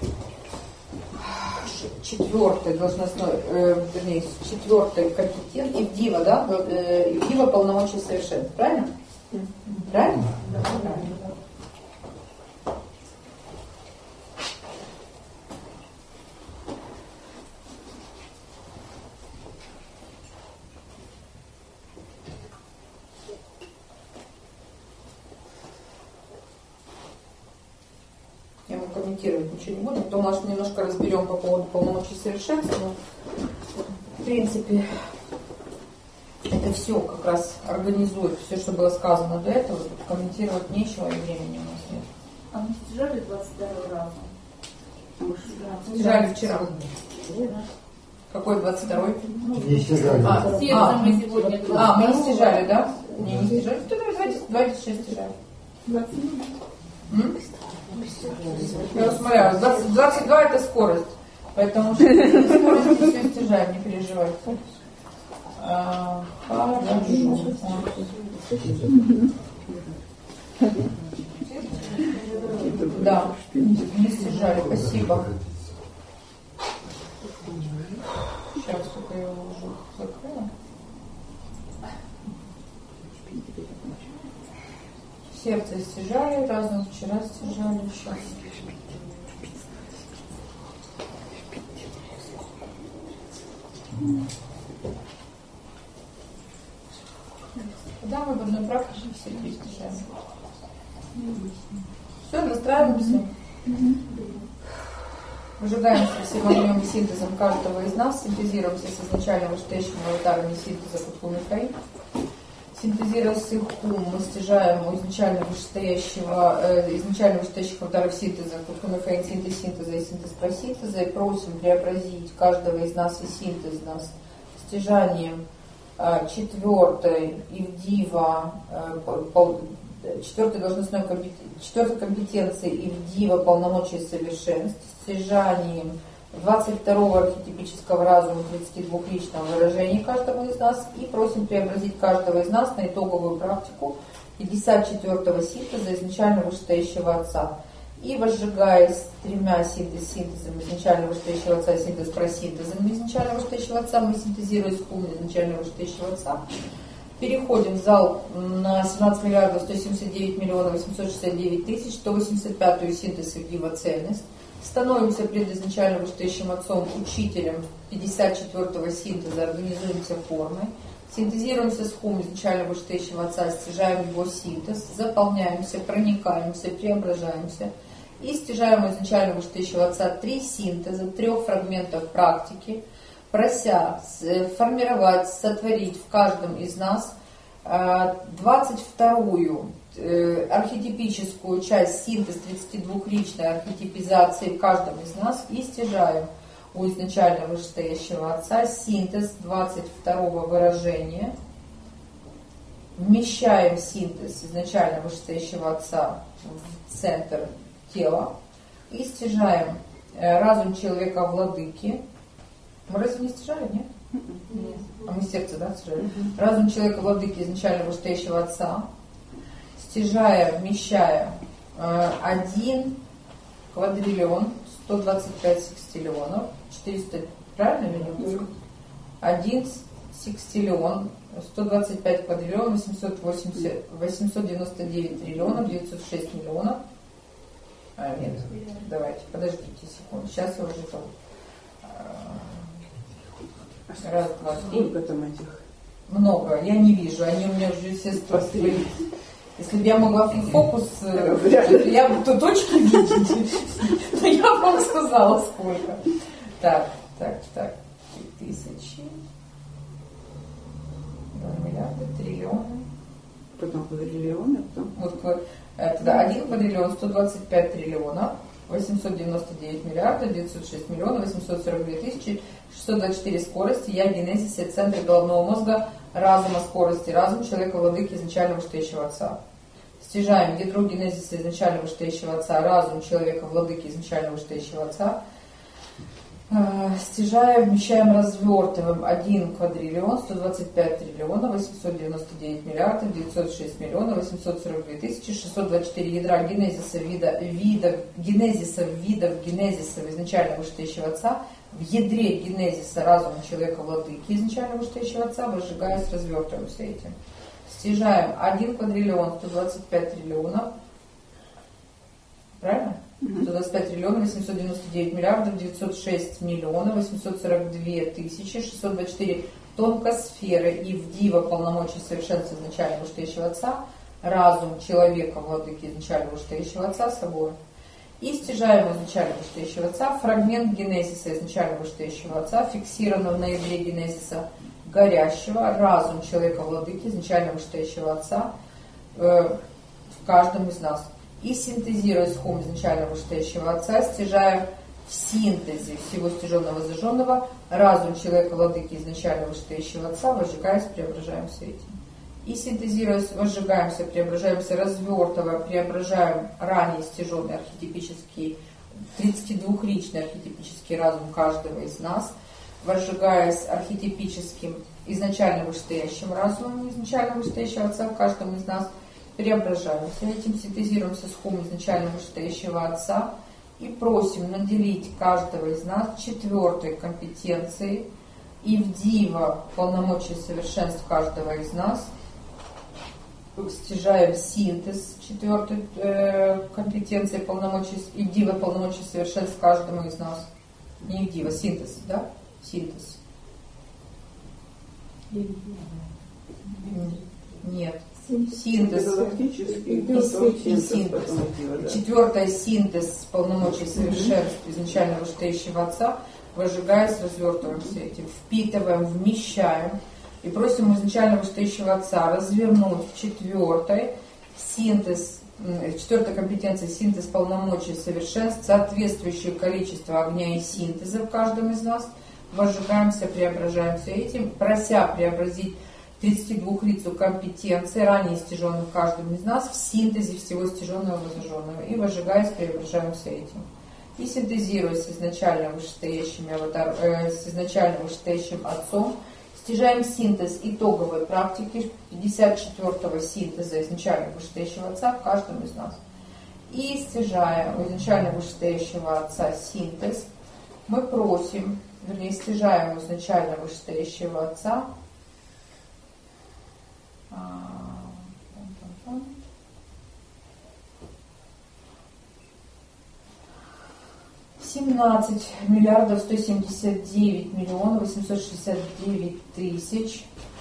четвертой должностной, э, вернее, с четвертой компетенцией, Ивдива, да? Э, Ивдива полномочий совершенств, правильно? Mm-hmm. Правильно? Да, правильно. комментировать ничего не будем, потом, может, немножко разберем по поводу полномочий совершенства, но в принципе это все как раз организует, все, что было сказано до этого, тут комментировать нечего и времени у нас нет. А мы стяжали двадцать второй раз? Стяжали вчера. Какой двадцать второй? Не стяжали. А, Сердце а, мы сегодня а, мы не стяжали, да? Не, не стяжали. То давайте двадцать шесть стяжали. М? Я усмотрела, двадцать, двадцать два это скорость, поэтому что скорость не все стяжаем, не переживайте. А, хорошо. Да, не стяжали, спасибо. Сейчас только я его уже закрыла. Сердце стяжали, разум вчера стяжали, сейчас. Когда мы в одной практике все три стяжаем. Все, настраиваемся. Выжигаемся всем огнем и синтезом каждого из нас, синтезируемся с изначально вышестоящими аватарами синтеза Кутхум и Фаи. Синтезируя с их ум, мы стяжаем у изначально вышестоящего, э, изначально вышестоящих аватаров синтеза Кутхум и Фаи, синтез синтеза и синтез просинтеза, и просим преобразить каждого из нас и синтез нас стяжанием э, четвертой Ивдива, э, пол, четвертой должностной компетенции, четвертой компетенции Ивдива полномочий совершенств, стяжанием двадцать второго архетипического разума тридцатидвухличного выражения каждого из нас и просим преобразить каждого из нас на итоговую практику пятьдесят четвёртого синтеза изначально вышестоящего Отца. И возжигаясь тремя синтез синтезами изначально вышестоящего Отца и синтез просинтезами изначально вышестоящего Отца, мы синтезируя с ум изначально вышестоящего Отца, переходим в зал на семнадцать миллиардов сто семьдесят девять миллионов восемьсот шестьдесят девять тысяч сто восемьдесят пятую синтез Ивдива цельность. Становимся пред изначально вышестоящим Отцом, учителем пятьдесят четвёртого синтеза, организуемся формой, синтезируемся с хум изначально вышестоящего Отца, стяжаем его синтез, заполняемся, проникаемся, преображаемся и стяжаем у изначально вышестоящего Отца три синтеза, трех фрагментов практики, прося формировать, сотворить в каждом из нас двадцать вторую архетипическую часть синтез тридцатидвухличной архетипизации в каждом из нас и стяжаем у изначально вышестоящего Отца синтез двадцать второго выражения, вмещаем синтез изначально вышестоящего Отца в центр тела и стяжаем разум человека владыки. Мы разве не стяжали, нет? Нет. А мы сердце, да, стяжали? Mm-hmm. Разум человека владыки изначально вышестоящего Отца, стяжая, вмещая э, один квадриллион, сто двадцать пять секстиллионов, четыреста, правильно или нет? один секстиллион, сто двадцать пять квадриллион, восемьсот восемьдесят, восемьсот девяносто девять триллионов, девятьсот шесть миллионов. А, нет, давайте, подождите секунду, сейчас я уже там. Раз, два, три. Сколько там этих? Много, я не вижу, они у меня уже все спросили. Если бы я могла фокус, я бы то точки видеть, но я вам сказала сколько. Так, так, так, три тысячи, два миллиарда, триллионы. Потом квадриллионы, потом... Вот, это, да, один квадриллион, сто двадцать пять триллионов, восемьсот девяносто девять миллиардов, девятьсот шесть миллионов, восемьсот сорок две тысячи, шестьсот двадцать четыре скорости, я, генезисе, центре головного мозга, разума, скорости, разум человека владыки изначально вышестоящего Отца. Стяжаем ядро генезиса изначально вышестоящего Отца, разум человека владыки изначально вышестоящего Отца. Стяжаем, вмещаем, развертываем один квадриллион, сто двадцать пять триллионов, восемьсот девяносто девять миллиардов, девятьсот шесть миллионов, восемьсот сорок две тысячи, шестьсот двадцать четыре ядра генезиса вида, видов, генезиса видов генезиса изначально вышестоящего Отца, в ядре генезиса разума человека владыки изначально вышестоящего Отца, возжигаясь, развертываемся этим. Стяжаем один квадриллион, сто двадцать пять триллионов, правильно? сто двадцать пять триллионов, восемьсот девяносто девять миллиардов, девятьсот шесть миллионов, восемьсот сорок две тысячи, шестьсот двадцать четыре тонкосферы и Ивдива полномочий совершенства изначально вышестоящего Отца, разум человека владыки изначально вышестоящего Отца собой. И стяжаем изначально вышестоящего Отца фрагмент генезиса изначально вышестоящего Отца, фиксированного на ядре генезиса горящего, разум человека-владыки изначально вышестоящего Отца э, в каждом из нас. И синтезируя схему изначально вышестоящего Отца, стяжаем в синтезе всего стяженного зажженного разум человека-владыки изначально вышестоящего Отца, возжигаясь, преображаемся этим. И синтезируя, возжигаемся, преображаемся, развертывая, преображаем ранее стяженный архетипический, тридцатидвухличный архетипический разум каждого из нас, возжигаясь архетипическим изначально вышестоящим разумом изначально вышестоящего Отца в каждом из нас, преображаемся, этим синтезируемся с хум изначально вышестоящего Отца и просим наделить каждого из нас четвертой компетенцией и в дива полномочий совершенств каждого из нас, стяжаем синтез четвертой э, компетенции полномочий и дива полномочий совершенств каждому из нас. Не дива, синтез, да? Синтез. Нет. Синтез. И синтез. Четвертое синтез полномочий совершенств изначально вышестоящего Отца, возжигаясь, развертываемся этим, впитываем, вмещаем и просим изначально вышестоящего Отца развернуть в четвертой синтез, четвертой компетенции синтез полномочий совершенств, соответствующее количество огня и синтеза в каждом из нас, возжигаемся, преображаемся этим, прося преобразить тридцатидвухлицую компетенции, ранее стяженную в каждом из нас, в синтезе всего стяженного и возжженного, и возжигаясь, преображаемся этим. И синтезируя с изначально вышестоящим, аватар, э, с изначально вышестоящим Отцом, стяжаем синтез итоговой практики пятьдесят четвёртого синтеза изначально вышестоящего Отца в каждом из нас. И стяжая у изначально вышестоящего Отца синтез, мы просим, вернее, стяжаем у изначально вышестоящего Отца семнадцать миллиардов сто семьдесят девять миллионов восемьсот шестьдесят девять тысяч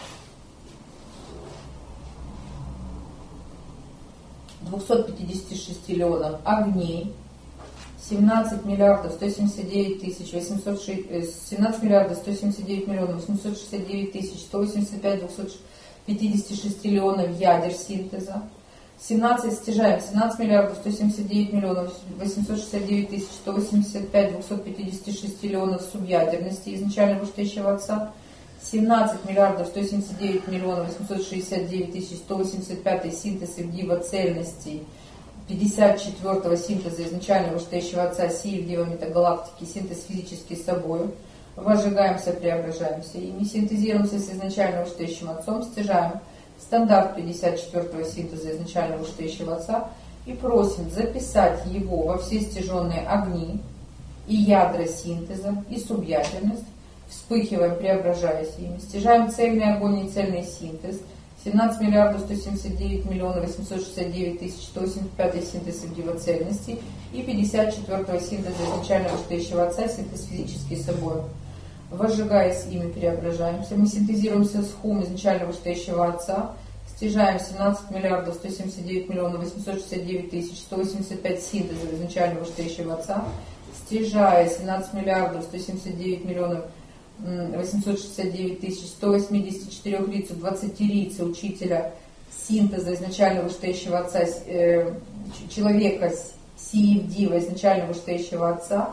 двухсот пятидесяти шести леонов огней, семнадцать миллиардов сто семьдесят девять тысяч восемьсот семнадцать миллиардов сто семьдесят девять миллионов восемьсот шестьдесят девять тысяч сто восемьдесят пять двухсот пятидесяти шести леонов ядер синтеза, семнадцать стяжаем семнадцать миллиардов сто семьдесят девять миллионов восемьсот шестьдесят девять тысяч сто восемьдесят пять двухсот пятидесяти шести леонов субъядерности изначально вышестоящего Отца, семнадцать миллиардов сто семьдесят девять миллионов восемьсот шестьдесят девять тысяч сто восемьдесят пять синтез Ивдива цельностей, пятьдесят четвёртого синтеза изначально вышестоящего Отца Си Ивдива метагалактики, синтез физический собою, возжигаемся, преображаемся ими, синтезируемся с изначально вышестоящим Отцом, стяжаем стандарт пятьдесят четвёртого синтеза изначально вышестоящего Отца и просим записать его во все стяженные огни и ядра синтеза и субъядерность, вспыхиваем, преображаясь ими, стяжаем цельный огонь и цельный синтез, семнадцать миллиардов сто семьдесят девять миллионов восемьсот шестьдесят девять тысяч сто восемьдесят пять синтез ивдивоцельности и пятьдесят четвёртого синтеза изначально вышестоящего Отца, синтез физический собой. Возжигаясь ими, преображаемся. Мы синтезируемся с хум изначально вышестоящего Отца, стяжаем семнадцать миллиардов сто семьдесят девять миллионов восемьсот шестьдесят девять тысяч сто восемьдесят пять синтезов изначально вышестоящего Отца, стяжая семнадцать миллиардов сто семьдесят девять миллионов восемьсот шестьдесят девять тысяч сто восемьдесят четыре лицу, двадцатирийца учителя синтеза изначально вышестоящего Отца, э, человека Си Ивдива изначально вышестоящего Отца,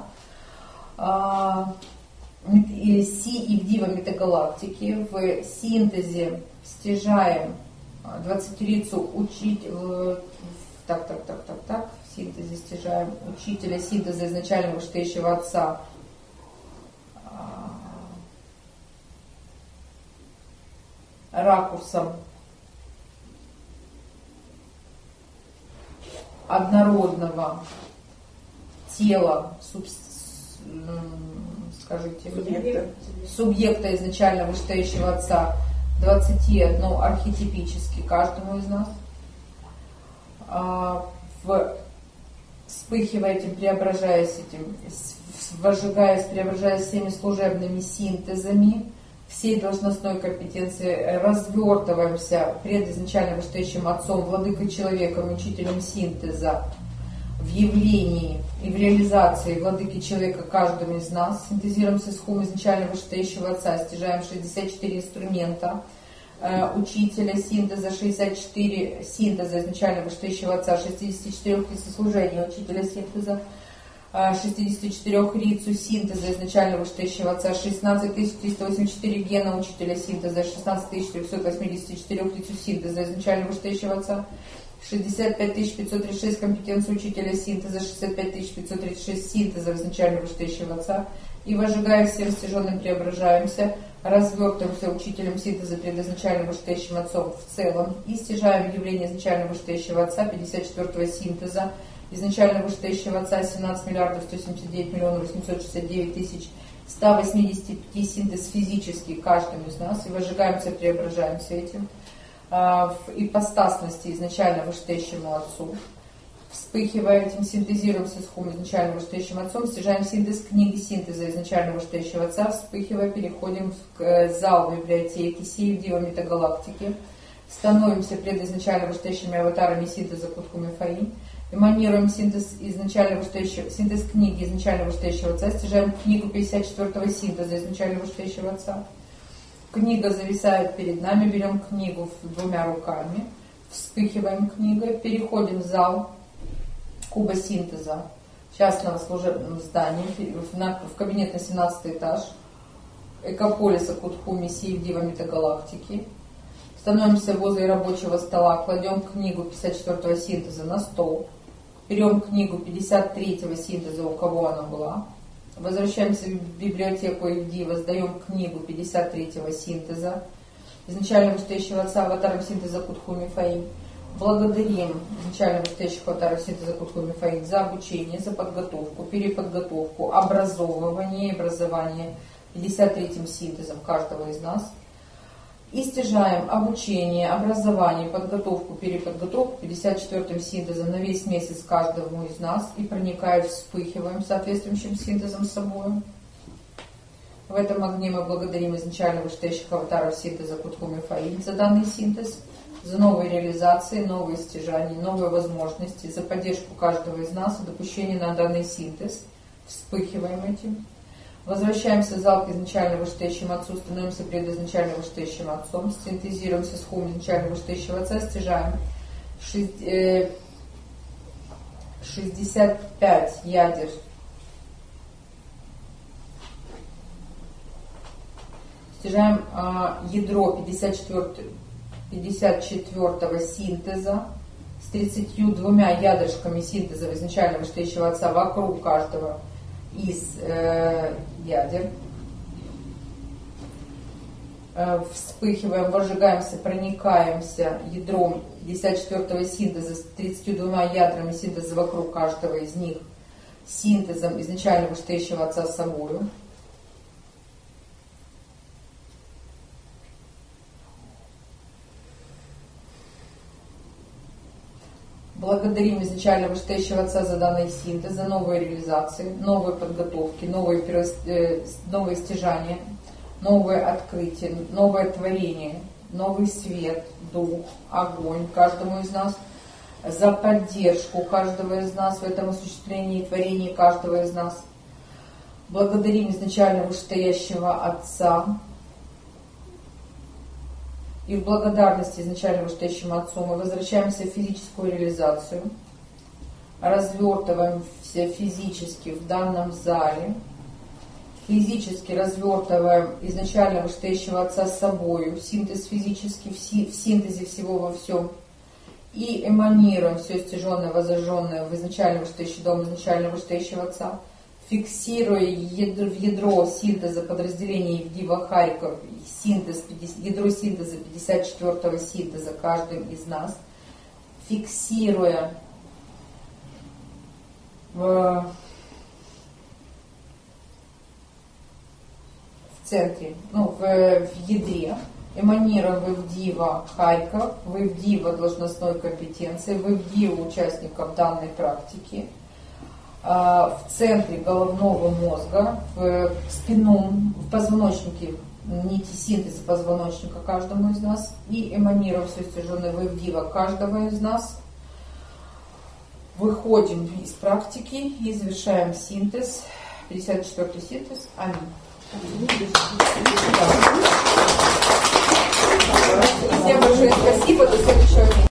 э, Си Ивдива метагалактики, в синтезе стяжаем двадцатирийцу учителя, так, так, так, так, так, в синтезе стяжаем учителя синтеза изначально вышестоящего Отца, ракурсом однородного тела, суб, скажите мне, субъекта изначально вышестоящего Отца, двадцать один архетипически каждому из нас, в, вспыхивая этим, преображаясь этим, возжигаясь, преображаясь всеми служебными синтезами всей должностной компетенции, развертываемся пред изначально вышестоящим Отцом, владыкой человеком, учителем синтеза, в явлении и в реализации владыки человека каждым из нас. Синтезируемся с хум изначально вышестоящего Отца, стяжаем шестьдесят четыре инструмента э, учителя синтеза, шестьдесят четыре синтеза изначально вышестоящего Отца, шестьдесят четыре служения учителя синтеза, шестьдесят четыре рицу синтеза изначально вышестоящего Отца, шестнадцать тысяч триста восемьдесят четыре гена учителя синтеза, шестнадцать тысяч четыреста восемьдесят четыре рицу синтеза изначально вышестоящего Отца, шестьдесят пять тысяч пятьсот тридцать шесть компетенций учителя синтеза, шестьдесят пять тысяч пятьсот тридцать шесть синтеза изначально вышестоящего Отца, и вожигая всем стяженным преображаемся, развертываемся учителем синтеза перед изначально вышестоящим Отцом в целом, и стяжаем явление изначально вышестоящего Отца, пятьдесят четвёртого синтеза, изначально вышестоящего Отца, семнадцать миллиардов сто семьдесят девять миллионов восемьсот шестьдесят девять тысяч сто восемьдесят пять синтез физический каждым из нас, и возжигаемся, преображаемся этим в ипостасности изначально вышестоящему Отцу, вспыхивая этим, синтезируемся с хум изначально вышестоящим Отцом, стяжаем синтез книги синтеза изначально вышестоящего Отца, вспыхивая, переходим в зал библиотеки сей Дива Метагалактики, становимся пред изначально вышестоящими аватарами синтеза Кутхуми Фаи, эманируем синтез изначально вышестоящего, синтез книги изначально вышестоящего Отца, стяжаем книгу пятьдесят четвёртого синтеза изначально вышестоящего Отца. Книга зависает перед нами, берем книгу двумя руками, вспыхиваем книгой, переходим в зал куба синтеза частного служебного здания, в кабинет на семнадцатый этаж Экополиса Кутхуми Сии Дива Метагалактики. Становимся возле рабочего стола, кладем книгу пятьдесят четвёртого синтеза на стол, берем книгу пятьдесят третьего синтеза, у кого она была, возвращаемся в библиотеку Ивдива, сдаем книгу пятьдесят третьего синтеза, изначально вышестоящего Отца, аватаром синтеза Кутхуми Фаи. Благодарим изначально вышестоящего аватара синтеза Кутхуми Фаи за обучение, за подготовку, переподготовку, образовывание и образование пятьдесят третьим синтезом каждого из нас. И стяжаем обучение, образование, подготовку, переподготовку пятьдесят четвёртым синтезом на весь месяц каждому из нас и проникая, вспыхиваем соответствующим синтезом с собой. В этом огне мы благодарим изначально вышестоящих аватаров синтеза Кутхуми Фаи за данный синтез, за новые реализации, новые стяжания, новые возможности, за поддержку каждого из нас и допущение на данный синтез. Вспыхиваем этим. Возвращаемся в зал к изначально вышестоящему Отцу, становимся перед изначально вышестоящим Отцом, синтезируемся с хум изначально вышестоящего Отца, стяжаем шестьдесят пять ядер стяжаем а, ядро пятьдесят четвёртого синтеза с тридцатью двумя ядрышками синтеза изначально вышестоящего Отца вокруг каждого из э, ядер. Э, вспыхиваем, возжигаемся, проникаемся ядром пятьдесят четвёртого синтеза с тридцатью двумя ядрами синтеза вокруг каждого из них, синтезом изначально вышестоящего Отца с собою. Благодарим изначально вышестоящего Отца за данный синтез, за новые реализации, новые подготовки, новые, новые стяжания, новые открытия, новое творение, новый свет, дух, огонь каждому из нас, за поддержку каждого из нас в этом осуществлении и творении каждого из нас. Благодарим изначально вышестоящего Отца. И в благодарности изначально вышестоящему Отцу мы возвращаемся в физическую реализацию, развертываемся физически в данном зале, физически развертываем изначально вышестоящего Отца с собою, синтез физический, в синтезе всего во всем, и эманируем все стяженное, возожженное в изначально вышестоящий дом изначально вышестоящего Отца, фиксируя ядро, в ядро синтеза подразделений Дива Хариков, синтез, ядро синтеза пятьдесят четвёртого синтеза каждым из нас, фиксируя в, в центре, ну, в, в ядре, эманируя в Ивдива Харьков, в Ивдива должностной компетенции, в Ивдива участников данной практики, в центре головного мозга, в спинном, в позвоночнике, нити синтеза позвоночника каждому из нас, и эманируя все стяженное в Ивдива каждого из нас, выходим из практики и завершаем синтез. пятьдесят четвёртый синтез. Аминь. Всем большое спасибо. До следующего дня.